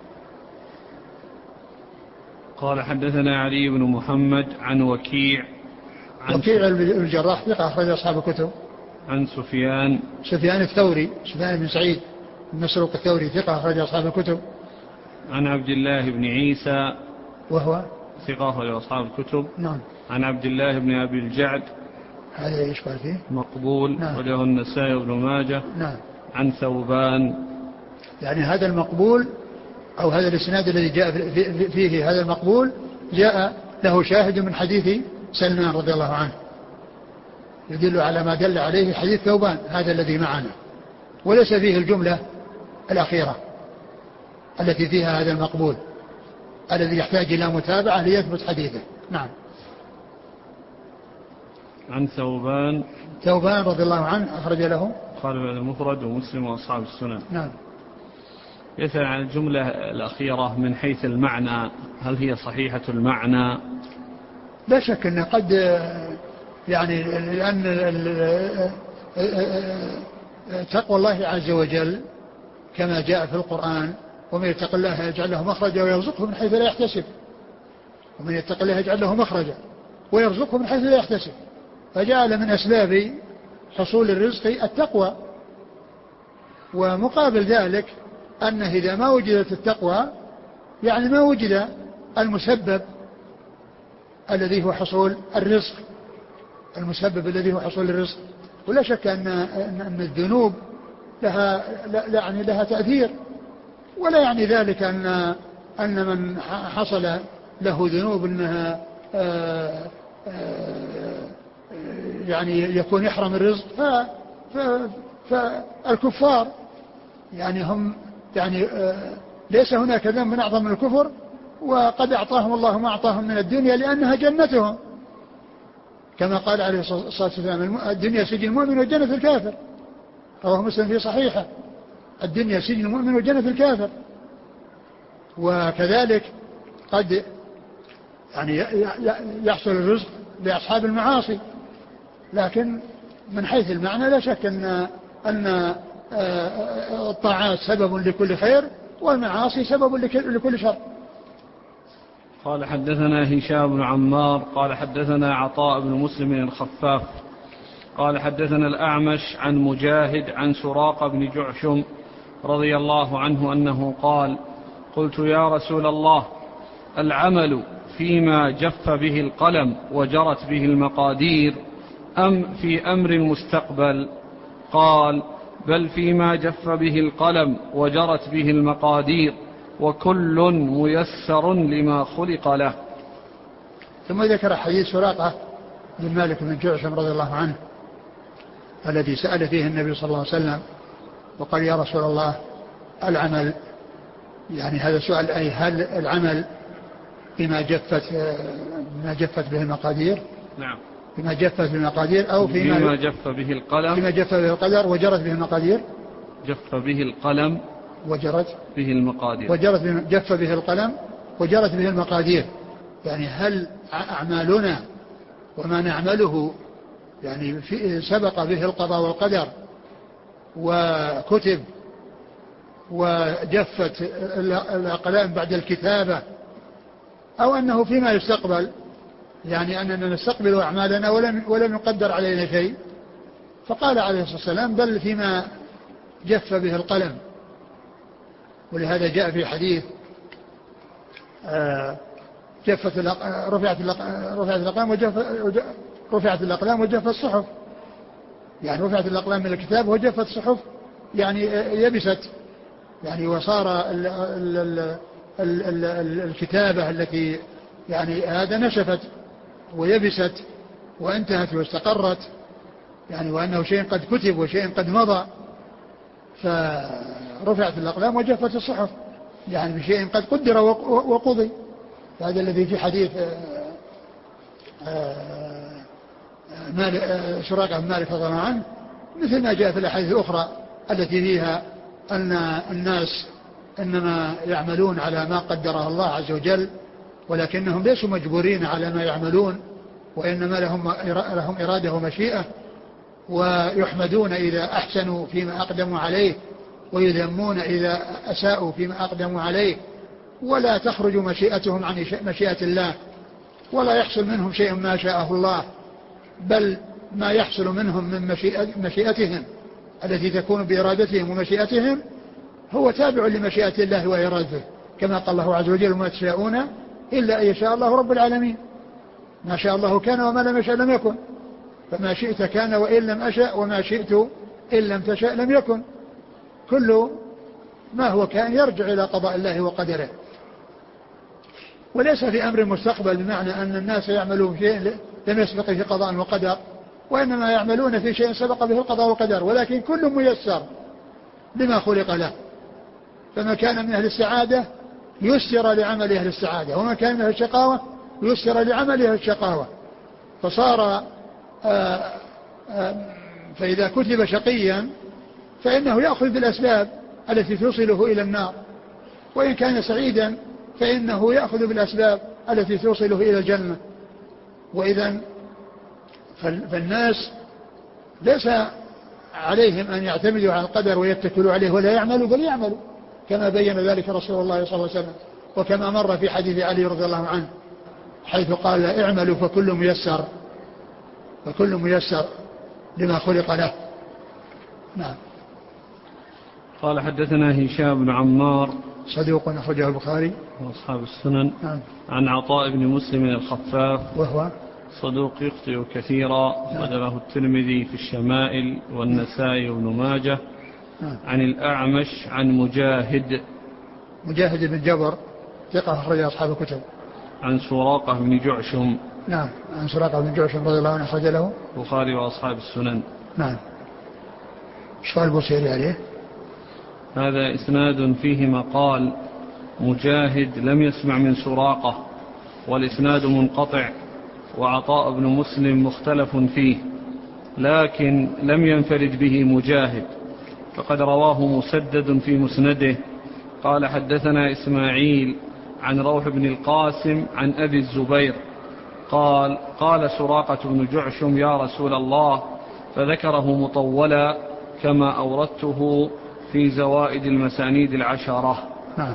قال حدثنا علي بن محمد عن وكيع عن وكيع الجراح ثقة أخرج أصحاب الكتب. عن سفيان سفيان الثوري سفيان بن سعيد المسروق الثوري ثقة أخرج أصحاب الكتب. عن عبد الله بن عيسى وهو ثقة أخرج أصحاب الكتب. نعم. عن عبد الله بن أبي الجعد هذا يشبه فيه مقبول. نعم. وله النسائي وابن ماجه. نعم. عن ثوبان، يعني هذا المقبول أو هذا الإسناد الذي جاء فيه هذا المقبول جاء له شاهد من حديث سلمان رضي الله عنه، يدل على ما دل عليه حديث ثوبان هذا الذي معنا، وليس فيه الجملة الأخيرة التي فيها هذا المقبول الذي يحتاج إلى متابعة ليثبت حديثه. نعم. عن ثوبان ثوبان رضي الله عنه أخرج له قال بعد المفرد ومسلم وأصحاب السنن. نعم. يسأل عن الجملة الأخيرة من حيث المعنى، هل هي صحيحة المعنى؟ لا شك أن قد يعني لأن تقوى الله عز وجل كما جاء في القرآن ومن يتق الله يجعل له مخرجا ويرزقه من حيث لا يحتسب، ومن يتق الله يجعل له مخرجا ويرزقه من حيث لا يحتسب، فجعل من أسباب حصول الرزق التقوى. ومقابل ذلك أنه إذا ما وجدت التقوى يعني ما وجد المسبب الذي هو حصول الرزق، المسبب الذي هو حصول الرزق. ولا شك أن أن الذنوب لها يعني لها تأثير، ولا يعني ذلك أن أن من حصل له ذنوب أنها آآ آآ يعني يكون يحرم الرزق. فالكفار يعني هم يعني ليس هناك ذنب أعظم من الكفر، وقد أعطاهم الله ما أعطاهم من الدنيا لأنها جنتهم، كما قال عليه الصلاة والسلام الدنيا سجن المؤمن والجنة الكافر، رواه مسلم في صحيحه، الدنيا سجن المؤمن والجنة الكافر. وكذلك قد يعني يحصل الرزق لأصحاب المعاصي، لكن من حيث المعنى لا شك أن أن الطاعات سبب لكل خير والمعاصي سبب لكل شر. قال حدثنا هشام بن عمار قال حدثنا عطاء بن مسلم الخفاف قال حدثنا الأعمش عن مجاهد عن سراقة بن جعشم رضي الله عنه أنه قال قلت يا رسول الله العمل فيما جف به القلم وجرت به المقادير أم في أمر المستقبل؟ قال بل فيما جف به القلم وجرت به المقادير وكل ميسر لما خلق له. ثم ذكر حديث سراقة بن مالك بن جعشم رضي الله عنه الذي سأل فيه النبي صلى الله عليه وسلم وقال يا رسول الله العمل، يعني هذا سؤال أي هل العمل بما جفت بما جفت به المقادير. نعم. بما جفت به المقادير أو فيما بما جف به القلم. بما جف به القدر وجرت به المقادير. جف به القلم وجرت به المقادير. وجرت به جف به القلم وجرت به المقادير. يعني هل أعمالنا وما نعمله يعني في سبق به القضاء والقدر وكتب وجفت الأقلام بعد الكتابة، أو أنه فيما يستقبل، يعني أننا نستقبل أعمالنا ولم, ولم يقدر علينا شيء. فقال عليه الصلاة والسلام بل فيما جف به القلم. ولهذا جاء في حديث جفت رفعت رفعت الأقلام وجف رفعت الأقلام وجفت الصحف، يعني رفعت الأقلام من الكتاب وجفت الصحف، يعني يبست، يعني وصار ال ال ال ال ال ال الكتابة التي يعني هذا نشفت ويبست وانتهت واستقرت، يعني وأنه شيء قد كتب وشيء قد مضى. فرفعت الأقلام وجفت الصحف، يعني بشيء قد قدر وقضي. هذا الذي في حديث سراقة بن مالك رضي الله عنه، مثل ما جاء في الأحاديث الأخرى التي فيها أن الناس إنما يعملون على ما قدره الله عز وجل، ولكنهم ليسوا مجبورين على ما يعملون، وإنما لهم لهم إرادة ومشيئة، ويحمدون إذا أحسنوا فيما أقدموا عليه، ويذمون إذا أساءوا فيما أقدموا عليه، ولا تخرج مشيئتهم عن مشيئة الله، ولا يحصل منهم شيء ما شاءه الله، بل ما يحصل منهم من مشيئتهم التي تكون بإرادتهم ومشيئتهم هو تابع لمشيئة الله وإرادته، كما قال الله عز وجل وما تشاءون إلا أن يشاء الله رب العالمين. ما شاء الله كان وما لم يشاء لم يكن، فما شئت كان وإن لم أشأ، وما شئت إن لم تشاء لم يكن. كل ما هو كان يرجع إلى قضاء الله وقدره، وليس في أمر مستقبل بمعنى أن الناس يعملون شيء لم يسبق في قضاء وقدر، وإنما يعملون في شيء سبق به القضاء والقدر، ولكن كل ميسر لما خلق له. فما كان من أهل السعادة يسر لعمل أهل السعادة، وما كان من أهل الشقاوة يسر لعمل أهل الشقاوة. فصار آآ آآ فإذا كتب شقيا فإنه يأخذ بالأسباب التي توصله إلى النار، وإن كان سعيدا فإنه يأخذ بالأسباب التي توصله إلى الجنة. وإذا فالناس ليس عليهم أن يعتمدوا على القدر ويتكلوا عليه ولا يعملوا، بل يعملوا كما بين ذلك رسول الله صلى الله عليه وسلم، وكما مر في حديث علي رضي الله عنه حيث قال اعملوا فكل ميسر فكل ميسر لما خلق له. نعم. قال حدثنا هشام بن عمار صدوق أخرجه البخاري وأصحاب السنن. نعم. عن عطاء بن مسلم الخفاف وهو صدوق يخطئ كثيرا، وله الترمذي في الشمائل والنسائي وابن ماجه. نعم. عن الأعمش عن مجاهد مجاهد بن جبر ثقة أخرج أصحاب الكتب. عن سراقة بن جعشم. نعم. عن سراقة بن جعشم رضي الله عنه أخرج له البخاري وأصحاب السنن. نعم. شو البصيري عليه؟ هذا إسناد فيه مقال، مجاهد لم يسمع من سراقة، والإسناد منقطع، وعطاء بن مسلم مختلف فيه، لكن لم ينفرد به مجاهد، فقد رواه مسدد في مسنده قال حدثنا إسماعيل عن روح بن القاسم عن أبي الزبير قال قال سراقة بن جعشم يا رسول الله، فذكره مطولا كما أوردته في زوائد المسانيد العشرة. نعم.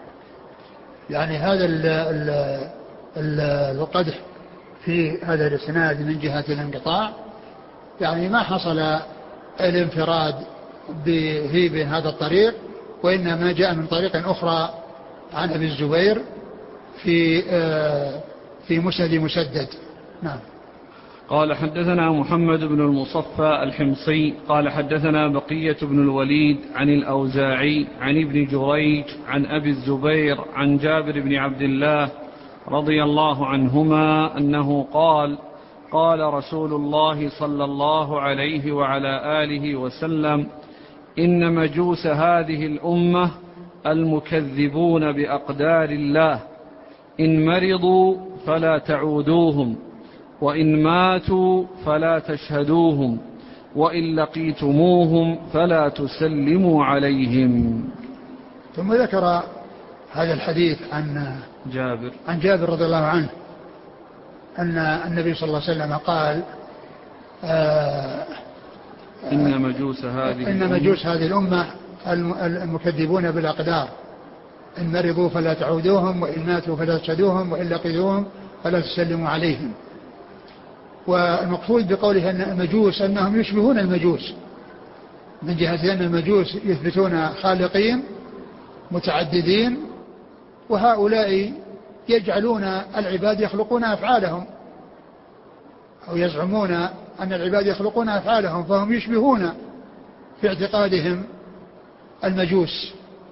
يعني هذا ال ال ال القدح في هذا الاسناد من جهة الانقطاع، يعني ما حصل الانفراد به بهذا الطريق، وإنما جاء من طريق أخرى عن أبي الزبير في في مسند مسدد. نعم. قال حدثنا محمد بن المصفى الحمصي قال حدثنا بقية بن الوليد عن الأوزاعي عن ابن جريج عن أبي الزبير عن جابر بن عبد الله رضي الله عنهما أنه قال قال رسول الله صلى الله عليه وعلى آله وسلم إن مجوس هذه الأمة المكذبون بأقدار الله، إن مرضوا فلا تعودوهم، وإن ماتوا فلا تشهدوهم، وإن لقيتموهم فلا تسلموا عليهم. ثم ذكر هذا الحديث عن جابر عن جابر رضي الله عنه أن النبي صلى الله عليه وسلم قال آه إن مجوس هذه إن مجوس هذه الأمة المكذبون بالأقدار، إن مرضوا فلا تعودوهم، وإن ماتوا فلا تشهدوهم، وإن لقيتوهم فلا تسلموا عليهم. والمقصود بقوله أن المجوس أنهم يشبهون المجوس من جهة أن المجوس يثبتون خالقين متعددين، وهؤلاء يجعلون العباد يخلقون أفعالهم، أو يزعمون أن العباد يخلقون أفعالهم، فهم يشبهون في اعتقادهم المجوس.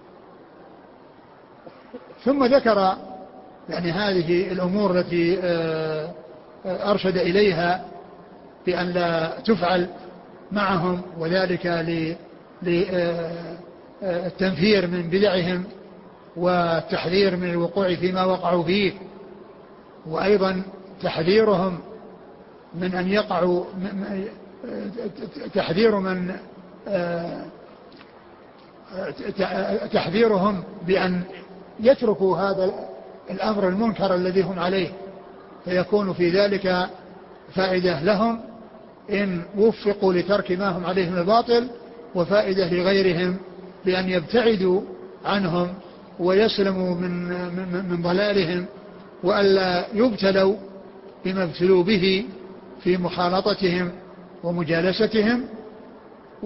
ثم ذكر يعني هذه الأمور التي أرشد إليها بأن لا تفعل معهم، وذلك للتنفير من بدعهم والتحذير من الوقوع فيما وقعوا فيه، وأيضا تحذيرهم من أن يقعوا تحذير من تحذيرهم بأن يتركوا هذا الأمر المنكر الذي هم عليه، فيكون في ذلك فائدة لهم إن وفقوا لترك ما هم عليه من الباطل، وفائدة لغيرهم بأن يبتعدوا عنهم ويسلموا من, من, من ضلالهم، وألا يبتلوا بما ابتلوا به في مخالطتهم ومجالستهم. و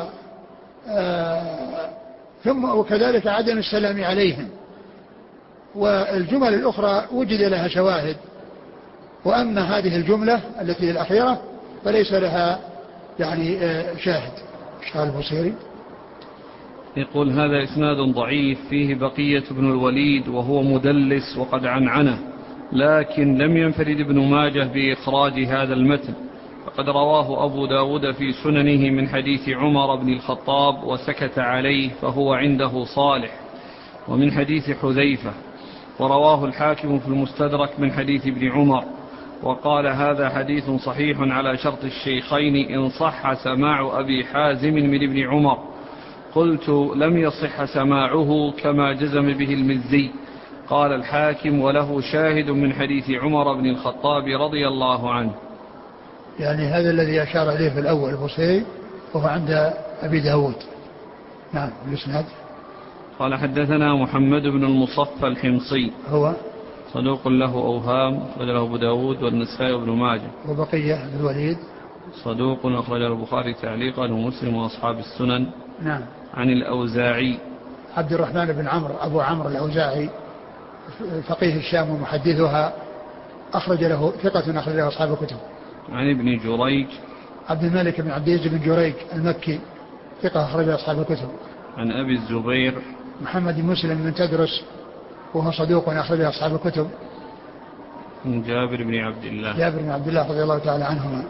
ثم وكذلك عدم السلام عليهم. والجمل الأخرى وجد لها شواهد، وأما هذه الجملة التي الأخيرة فليس لها يعني شاهد. قال البصيري يقول هذا إسناد ضعيف فيه بقية بن الوليد وهو مدلس وقد عنعنه، لكن لم ينفرد ابن ماجه بإخراج هذا المتن، فقد رواه أبو داود في سننه من حديث عمر بن الخطاب وسكت عليه فهو عنده صالح، ومن حديث حذيفة، ورواه الحاكم في المستدرك من حديث ابن عمر، وقال هذا حديث صحيح على شرط الشيخين إن صح سماع أبي حازم من ابن عمر. قلت لم يصح سماعه كما جزم به المزي. قال الحاكم وله شاهد من حديث عمر بن الخطاب رضي الله عنه. يعني هذا الذي أشار إليه في الأول البصيري وهو عند أبي داود. نعم الإسناد. قال حدثنا محمد بن المصفى الحمصي هو صدوق له أوهام أخرجه أبو داود والنسائي وابن ماجه. وبقية بن الوليد صدوق أخرجه البخاري تعليقا ومسلم وأصحاب السنن. نعم. عن الأوزاعي عبد الرحمن بن عمرو أبو عمرو الأوزاعي فقيه الشام ومحدثها، أخرج له ثقة أخرج له أصحاب الكتب. عن ابن جريج عبد الملك بن عبد العزيز بن جريج المكي ثقة أخرج له أصحاب الكتب. عن أبي الزبير محمد بن مسلم بن تدرس وهو صدوق أخرج له أصحاب الكتب. من جابر بن عبد الله جابر بن عبد الله رضي الله تعالى عنهما.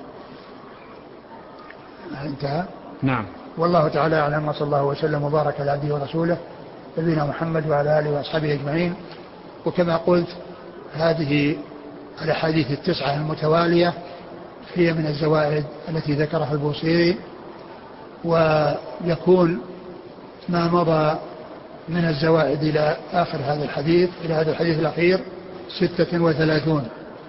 انتهى. نعم. والله تعالى أعلم، وصلى الله وسلم وبارك على عبده ورسوله نبينا محمد وعلى آله وأصحابه أجمعين. وكما قلت هذه الأحاديث التسعة المتوالية هي من الزوائد التي ذكرها البوصيري، ويكون ما مضى من الزوائد إلى آخر هذا الحديث إلى هذا الحديث الأخير ستة وثلاثون،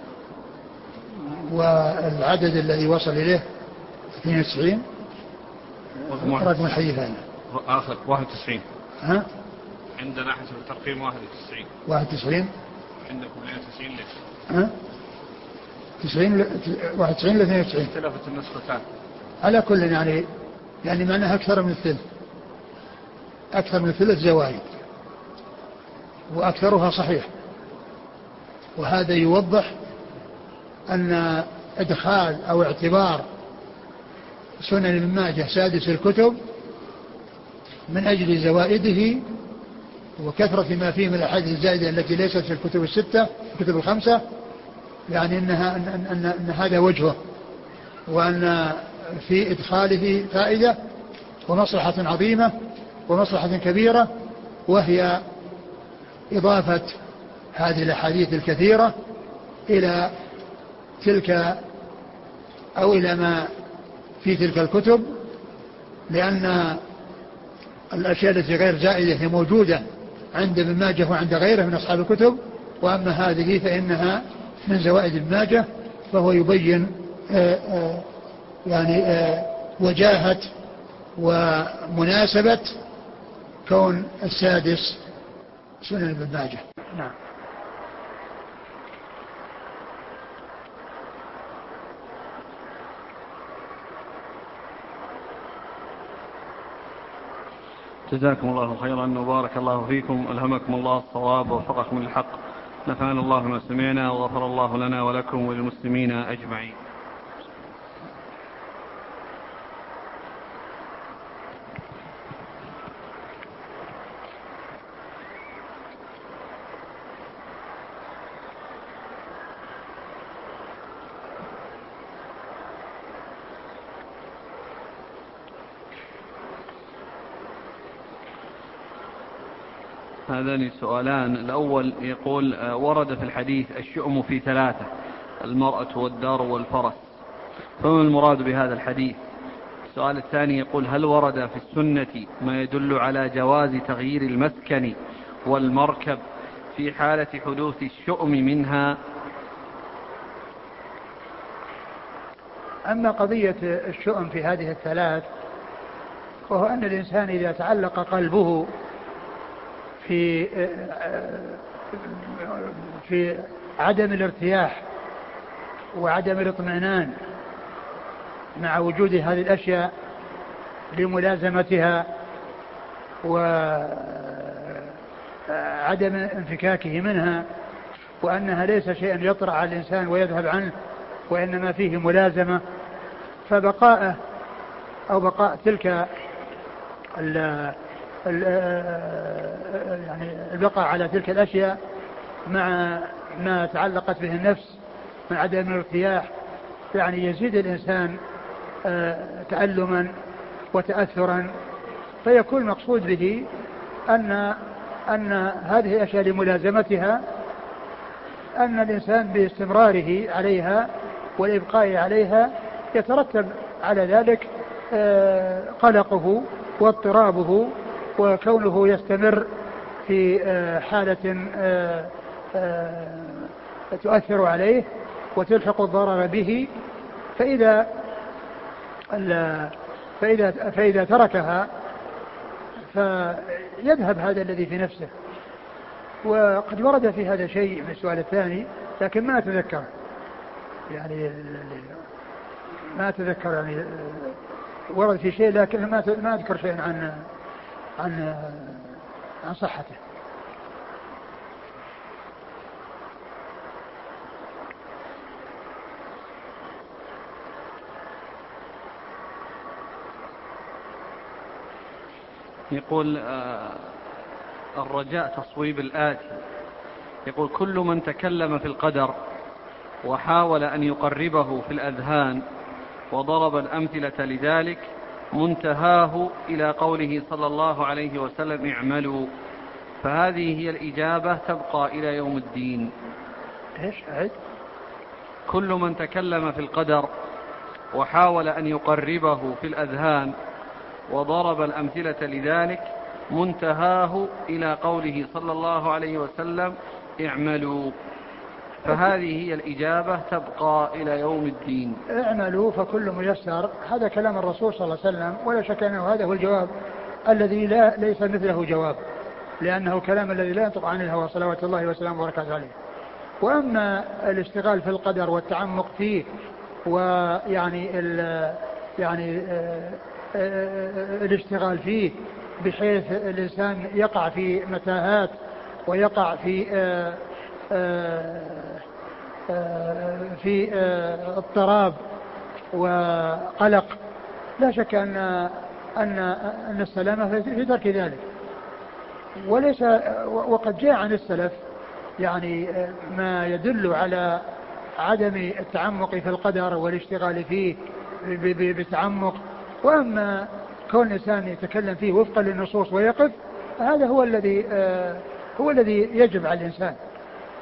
والعدد الذي وصل إليه اثنين وتسعين رقم الحديث هذا آخر واحد وتسعين. ها؟ عندنا حسب الترقيم واحد وتسعين. واحد وتسعين. عندكم اثنين وتسعين ليش؟ ها؟ تسعين واحد وتسعين لاثنين وتسعين. اختلفت النسختان. على كل يعني يعني معناها أكثر من الثلث، أكثر من ثلث زوائد، وأكثرها صحيح. وهذا يوضح أن إدخال أو اعتبار سنن ابن ماجه سادس الكتب من أجل زوائده وكثرة ما فيه من الأحاديث الزائدة التي ليست في الكتب الستة الكتب الخمسة، يعني إنها أن, أن, أن, أن هذا وجهه، وأن في إدخاله فائدة ومصلحة عظيمة ومصلحة كبيرة، وهي إضافة هذه الأحاديث الكثيرة إلى تلك أو إلى ما في تلك الكتب، لأن الأشياء التي غير زائدة هي موجودة عند ابن ماجه وعند غيره من أصحاب الكتب، وأما هذه فإنها من زوائد ابن ماجه، فهو يبين آآ آآ يعني آآ وجاهة ومناسبة كون السادس سنن ابن ماجه. نعم. جزاكم الله خيرا وبارك الله فيكم، ألهمكم الله الصواب ووفقكم للحق، نفعنا الله ما سمعنا وغفر الله لنا ولكم وللمسلمين أجمعين. هذان سؤالان. الأول يقول ورد في الحديث الشؤم في ثلاثة: المرأة والدار والفرس، فما المراد بهذا الحديث؟ السؤال الثاني يقول هل ورد في السنة ما يدل على جواز تغيير المسكن والمركب في حالة حدوث الشؤم منها؟ أما قضية الشؤم في هذه الثلاث، وهو أن الإنسان إذا تعلق قلبه في في عدم الارتياح وعدم الاطمئنان مع وجود هذه الأشياء لملازمتها وعدم انفكاكه منها، وأنها ليس شيئا يطرأ على الإنسان ويذهب عنه، وإنما فيه ملازمة، فبقاءه أو بقاء تلك ال يعني البقاء على تلك الأشياء مع ما تعلقت به النفس من عدم الارتياح، يعني يزيد الإنسان تألما وتأثرا، فيكون المقصود به أن أن هذه الأشياء لملازمتها أن الإنسان باستمراره عليها والإبقاء عليها يترتب على ذلك قلقه واضطرابه، وكونه يستمر في حالة تؤثر عليه وتلحق الضرر به، فإذا فإذا فإذا تركها فيذهب هذا الذي في نفسه. وقد ورد في هذا شيء من السؤال الثاني لكن ما أتذكر، يعني ما أتذكر يعني ورد في شيء لكن ما ما أذكر شيء عن عن عن صحته. يقول الرجاء تصويب الآتي. يقول كل من تكلم في القدر وحاول أن يقربه في الأذهان وضرب الأمثلة لذلك منتهاه إلى قوله صلى الله عليه وسلم اعملوا، فهذه هي الإجابة تبقى إلى يوم الدين. إيش أعد؟ كل من تكلم في القدر وحاول أن يقربه في الأذهان وضرب الأمثلة لذلك منتهاه إلى قوله صلى الله عليه وسلم اعملوا، فهذه هي الإجابة تبقى إلى يوم الدين. اعملوا فكل ميسر، هذا كلام الرسول صلى الله عليه وسلم، ولا شك أنه هذا هو الجواب الذي لا ليس مثله جواب، لأنه كلام الذي لا ينطق عن الهوى صلوات الله وسلامه وبركاته عليه. وأما الاشتغال في القدر والتعمق فيه ويعني ال يعني اه اه الاشتغال فيه بحيث الإنسان يقع في متاهات ويقع في اه في اضطراب وقلق، لا شك أن أن أن السلامة في ترك ذلك. وليس وقد جاء عن السلف يعني ما يدل على عدم التعمق في القدر والاشتغال فيه بتعمق، وأما كون الإنسان يتكلم فيه وفقا للنصوص ويقف، هذا هو الذي هو الذي يجب على الإنسان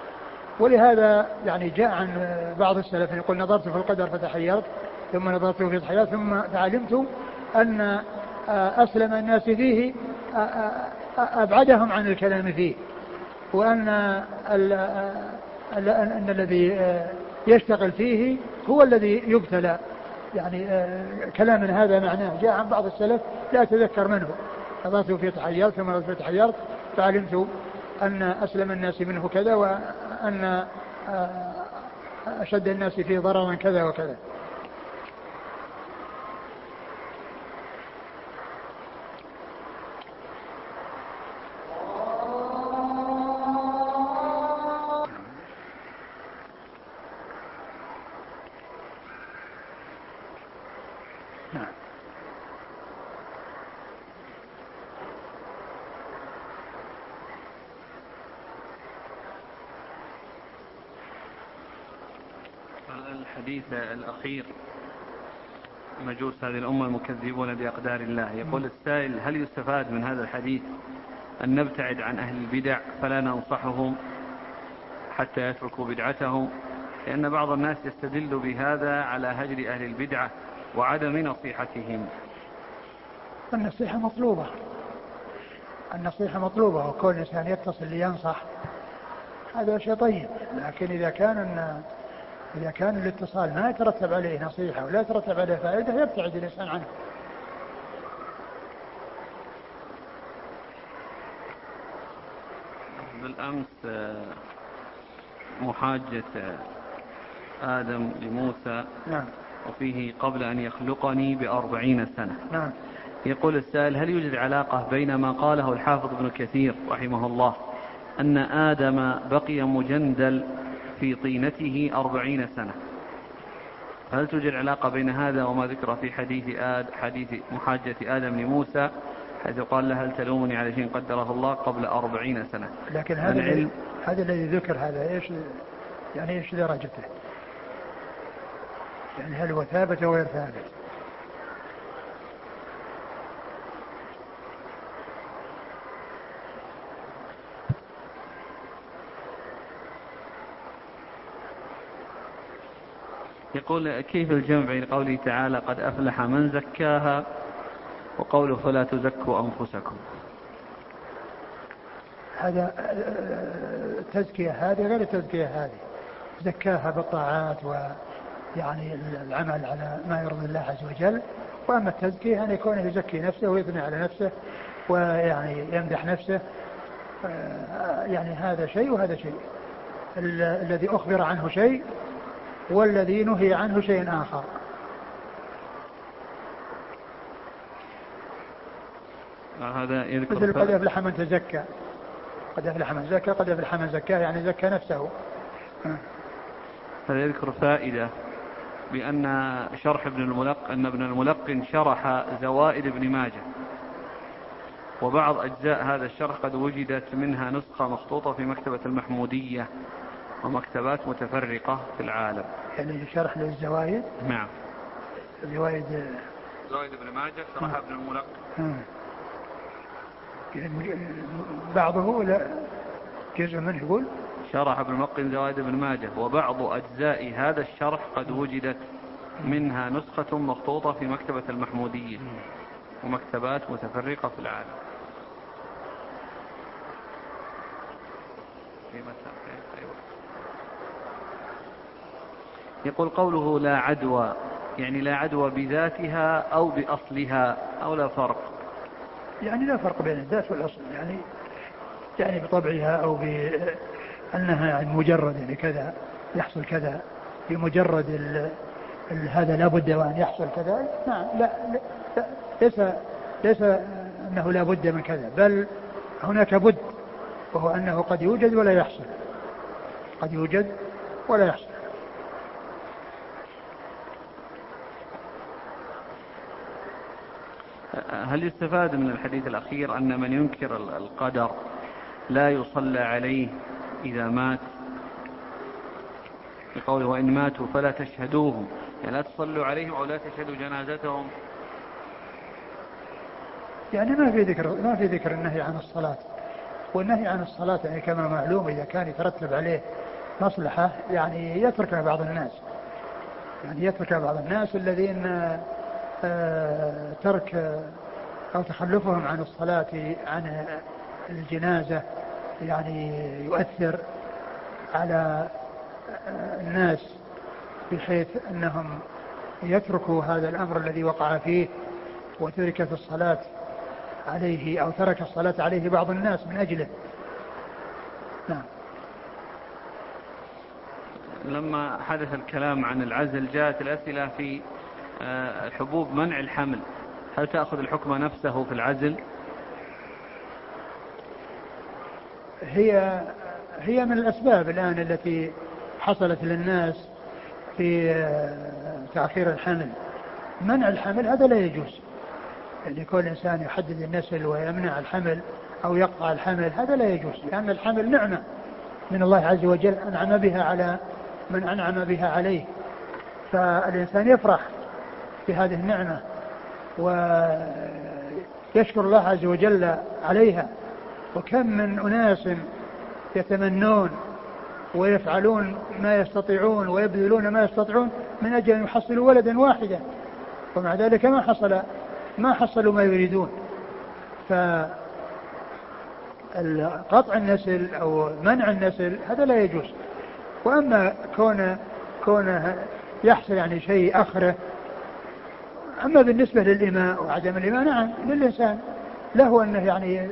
ولهذا يعني جاء عن بعض السلف يقول نظرت في القدر فتحيرت ثم نظرت في الحياة ثم فعلمت أن أسلم الناس فيه أبعدهم عن الكلام فيه، وأن ال ال أن الذي يشتغل فيه هو الذي يبتلى. يعني كلام هذا معناه جاء عن بعض السلف لا أتذكر منه. نظرت في تحيرت ثم نظرت في تحيرت فعلمت أن أسلم الناس منه كذا، وأن أشد الناس فيه ضررا كذا وكذا. الحديث الأخير مجوس هذه الأمة المكذبون بأقدار الله. يقول السائل: هل يستفاد من هذا الحديث أن نبتعد عن أهل البدع فلا ننصحهم حتى يتركوا بدعتهم؟ لأن بعض الناس يستدل بهذا على هجر أهل البدعة وعدم نصيحتهم. النصيحة مطلوبة، النصيحة مطلوبة، وكل إنسان يتصل لينصح هذا شيء طيب، لكن إذا كان إذا كان الاتصال ما يترتب عليه نصيحة ولا يترتب عليه فائدة يبتعد الإنسان عنه. بالأمس محاجة آدم لموسى نعم. وفيه قبل أن يخلقني بأربعين سنة. نعم. يقول السائل: هل يوجد علاقة بين ما قاله الحافظ ابن كثير رحمه الله أن آدم بقي مجندل في طينته أربعين سنة؟ هل توجد علاقة بين هذا وما ذكر في حديث آد حديث محاجة آدم لموسى حيث قال له: هل تلومني على شيء قدره الله قبل أربعين سنة؟ لكن هذا العلم هذا الذي ذكر هذا إيش يعني إيش درجته؟ يعني هل هو ثابت أو غير ثابت؟ يقول: كيف الجمع بين قوله تعالى قد أفلح من زكاها وقوله فلا تزكوا أنفسكم؟ هذا التزكية هذه غير التزكية هذه. زكاها بالطاعات ويعني العمل على ما يرضي الله عز وجل، وأما التزكية أن يكون يزكي نفسه ويثني على نفسه ويعني يمدح نفسه، يعني هذا شيء وهذا شيء. الذي أخبر عنه شيء والذي نهي عنه شيء آخر. هذا يذكر مثل قد أفلح من تزكى، قد أفلح من زكى، قد أفلح من زكاه يعني زكى نفسه. هذا يذكر فائدة بأن شرح ابن الملقن أن ابن الملقن شرح زوائد ابن ماجه، وبعض أجزاء هذا الشرح قد وجدت منها نسخة مخطوطة في مكتبة المحمودية ومكتبات متفرقة في العالم. يعني شرح للزوائد. نعم. زوائد زوائد ابن ماجه شرح ابن الملقن. يعني بعضه ولا جزء منه يقول؟ شرح ابن الملقن زوائد ابن ماجه، وبعض أجزاء هذا الشرح قد وجدت منها نسخة مخطوطة في مكتبة المحمودية ومكتبات متفرقة في العالم. يقول: قوله لا عدوى يعني لا عدوى بذاتها أو بأصلها أو لا فرق؟ يعني لا فرق بين الذات والأصل، يعني يعني بطبعها أو بأنها يعني مجرد يعني كذا يحصل كذا بمجرد ال ال هذا لا بد وأن يحصل كذا. نعم. لا, لا, لا ليس ليس أنه لا بد من كذا، بل هناك بد، وهو أنه قد يوجد ولا يحصل، قد يوجد ولا يحصل. هل يستفاد من الحديث الأخير أن من ينكر القدر لا يصلى عليه إذا مات؟ بقوله: وإن ماتوا فلا تشهدوهم، يعني لا تصلوا عليهم أو لا تشهدوا جنازتهم. يعني ما في ذكر ما في ذكر النهي عن الصلاة، والنهي عن الصلاة يعني كما معلوم إذا كان يترتب عليه مصلحة يعني يتركها بعض الناس، يعني يتركها بعض الناس الذين آه ترك أو تخلفهم عن الصلاة عن الجنازة يعني يؤثر على الناس بحيث أنهم يتركوا هذا الأمر الذي وقع فيه وتركت الصلاة عليه أو ترك الصلاة عليه بعض الناس من أجله. نعم. لما حدث الكلام عن العزل جاءت الأسئلة في حبوب منع الحمل، هل تأخذ الحكم نفسه في العزل؟ هي هي من الأسباب الآن التي حصلت للناس في تأخير الحمل. منع الحمل هذا لا يجوز، يعني كل إنسان يحدد النسل ويمنع الحمل أو يقطع الحمل هذا لا يجوز، لأن الحمل نعمة من الله عز وجل أنعم بها على من أنعم بها عليه، فالإنسان يفرح بهذه النعمة ويشكر الله عز وجل عليها. وكم من أناس يتمنون ويفعلون ما يستطيعون ويبذلون ما يستطيعون من أجل أن يحصلوا ولدا واحدا، ومع ذلك ما حصل ما حصلوا ما يريدون. فقطع النسل أو منع النسل هذا لا يجوز. وأما كون كون يحصل يعني شيء آخره، أما بالنسبة للإماء وعدم الإماء نعم للإنسان له أنه يعني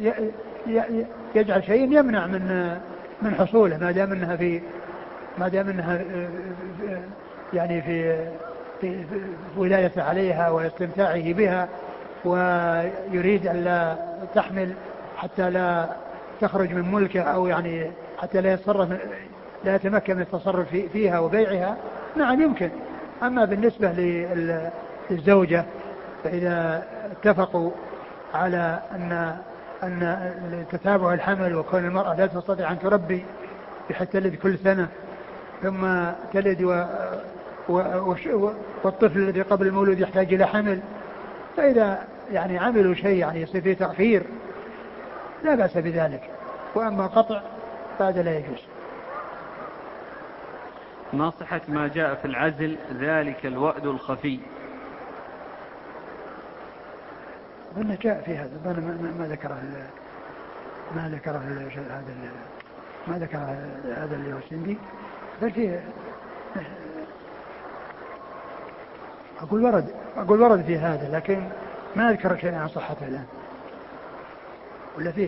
يجعل شيء يمنع من من حصوله ما دام أنها في ما دام أنها يعني في في ولايته عليها واستمتاعه بها، ويريد أن لا تحمل حتى لا تخرج من ملكه أو يعني حتى لا يتصرف لا يتمكن من التصرف فيها وبيعها نعم يمكن. أما بالنسبة للزوجة فإذا اتفقوا على أن أن تتابع الحمل وكون المرأة لا تستطيع أن تربي بحيث تلد كل سنة ثم تلد و والطفل الذي قبل المولود يحتاج إلى حمل، فإذا يعني عملوا شيء يعني يصير فيه تأخير لا بأس بذلك. وأما قطع فهذا لا يجوز. ما صحة ما جاء في العزل ذلك الوأد الخفي؟ قلنا جاء في هذا ما, ما ذكره ما ذكره هذا ما ذكر هذا اللي هو السندي، بل فيه أقول ورد أقول ورد في هذا لكن ما أذكر شيء عن صحته الآن ولا فيه.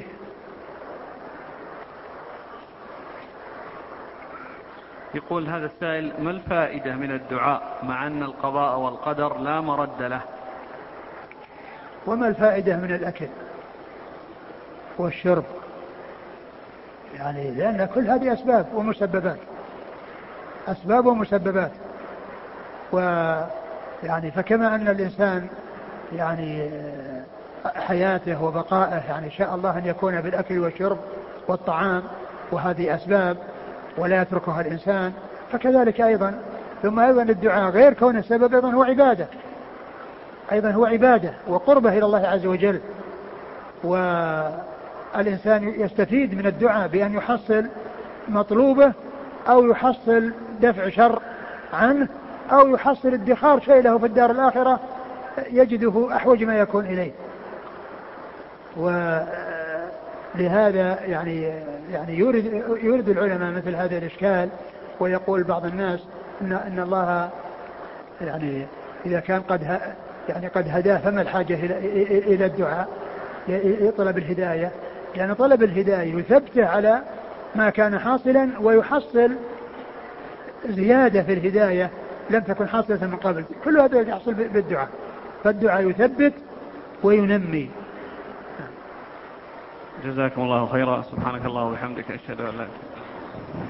يقول هذا السائل: ما الفائدة من الدعاء مع أن القضاء والقدر لا مرد له؟ وما الفائدة من الأكل والشرب؟ يعني لأن كل هذه أسباب ومسببات أسباب ومسببات ويعني فكما أن الإنسان يعني حياته وبقائه يعني شاء الله أن يكون بالأكل والشرب والطعام وهذه أسباب ولا يتركها الإنسان، فكذلك أيضا ثم أيضا الدعاء غير كون السبب أيضا هو عبادة أيضا هو عبادة وقربة إلى الله عز وجل. والإنسان يستفيد من الدعاء بأن يحصل مطلوبه أو يحصل دفع شر عنه أو يحصل ادخار شيء له في الدار الآخرة يجده أحوج ما يكون إليه. ولهذا يعني يعني يورد يورد العلماء مثل هذا الإشكال ويقول بعض الناس إن إن الله يعني إذا كان قد يعني قد هداه فما الحاجة إلى إلى الدعاء يطلب الهداية، لأن يعني طلب الهداية يثبته على ما كان حاصلا ويحصل زيادة في الهداية لم تكن حاصلة من قبل. كل هذا يحصل بالدعاء، فالدعاء يثبت وينمي. جزاكم الله خيرا. سبحانك الله وبحمدك أشهد أن لا إله إلا أنت.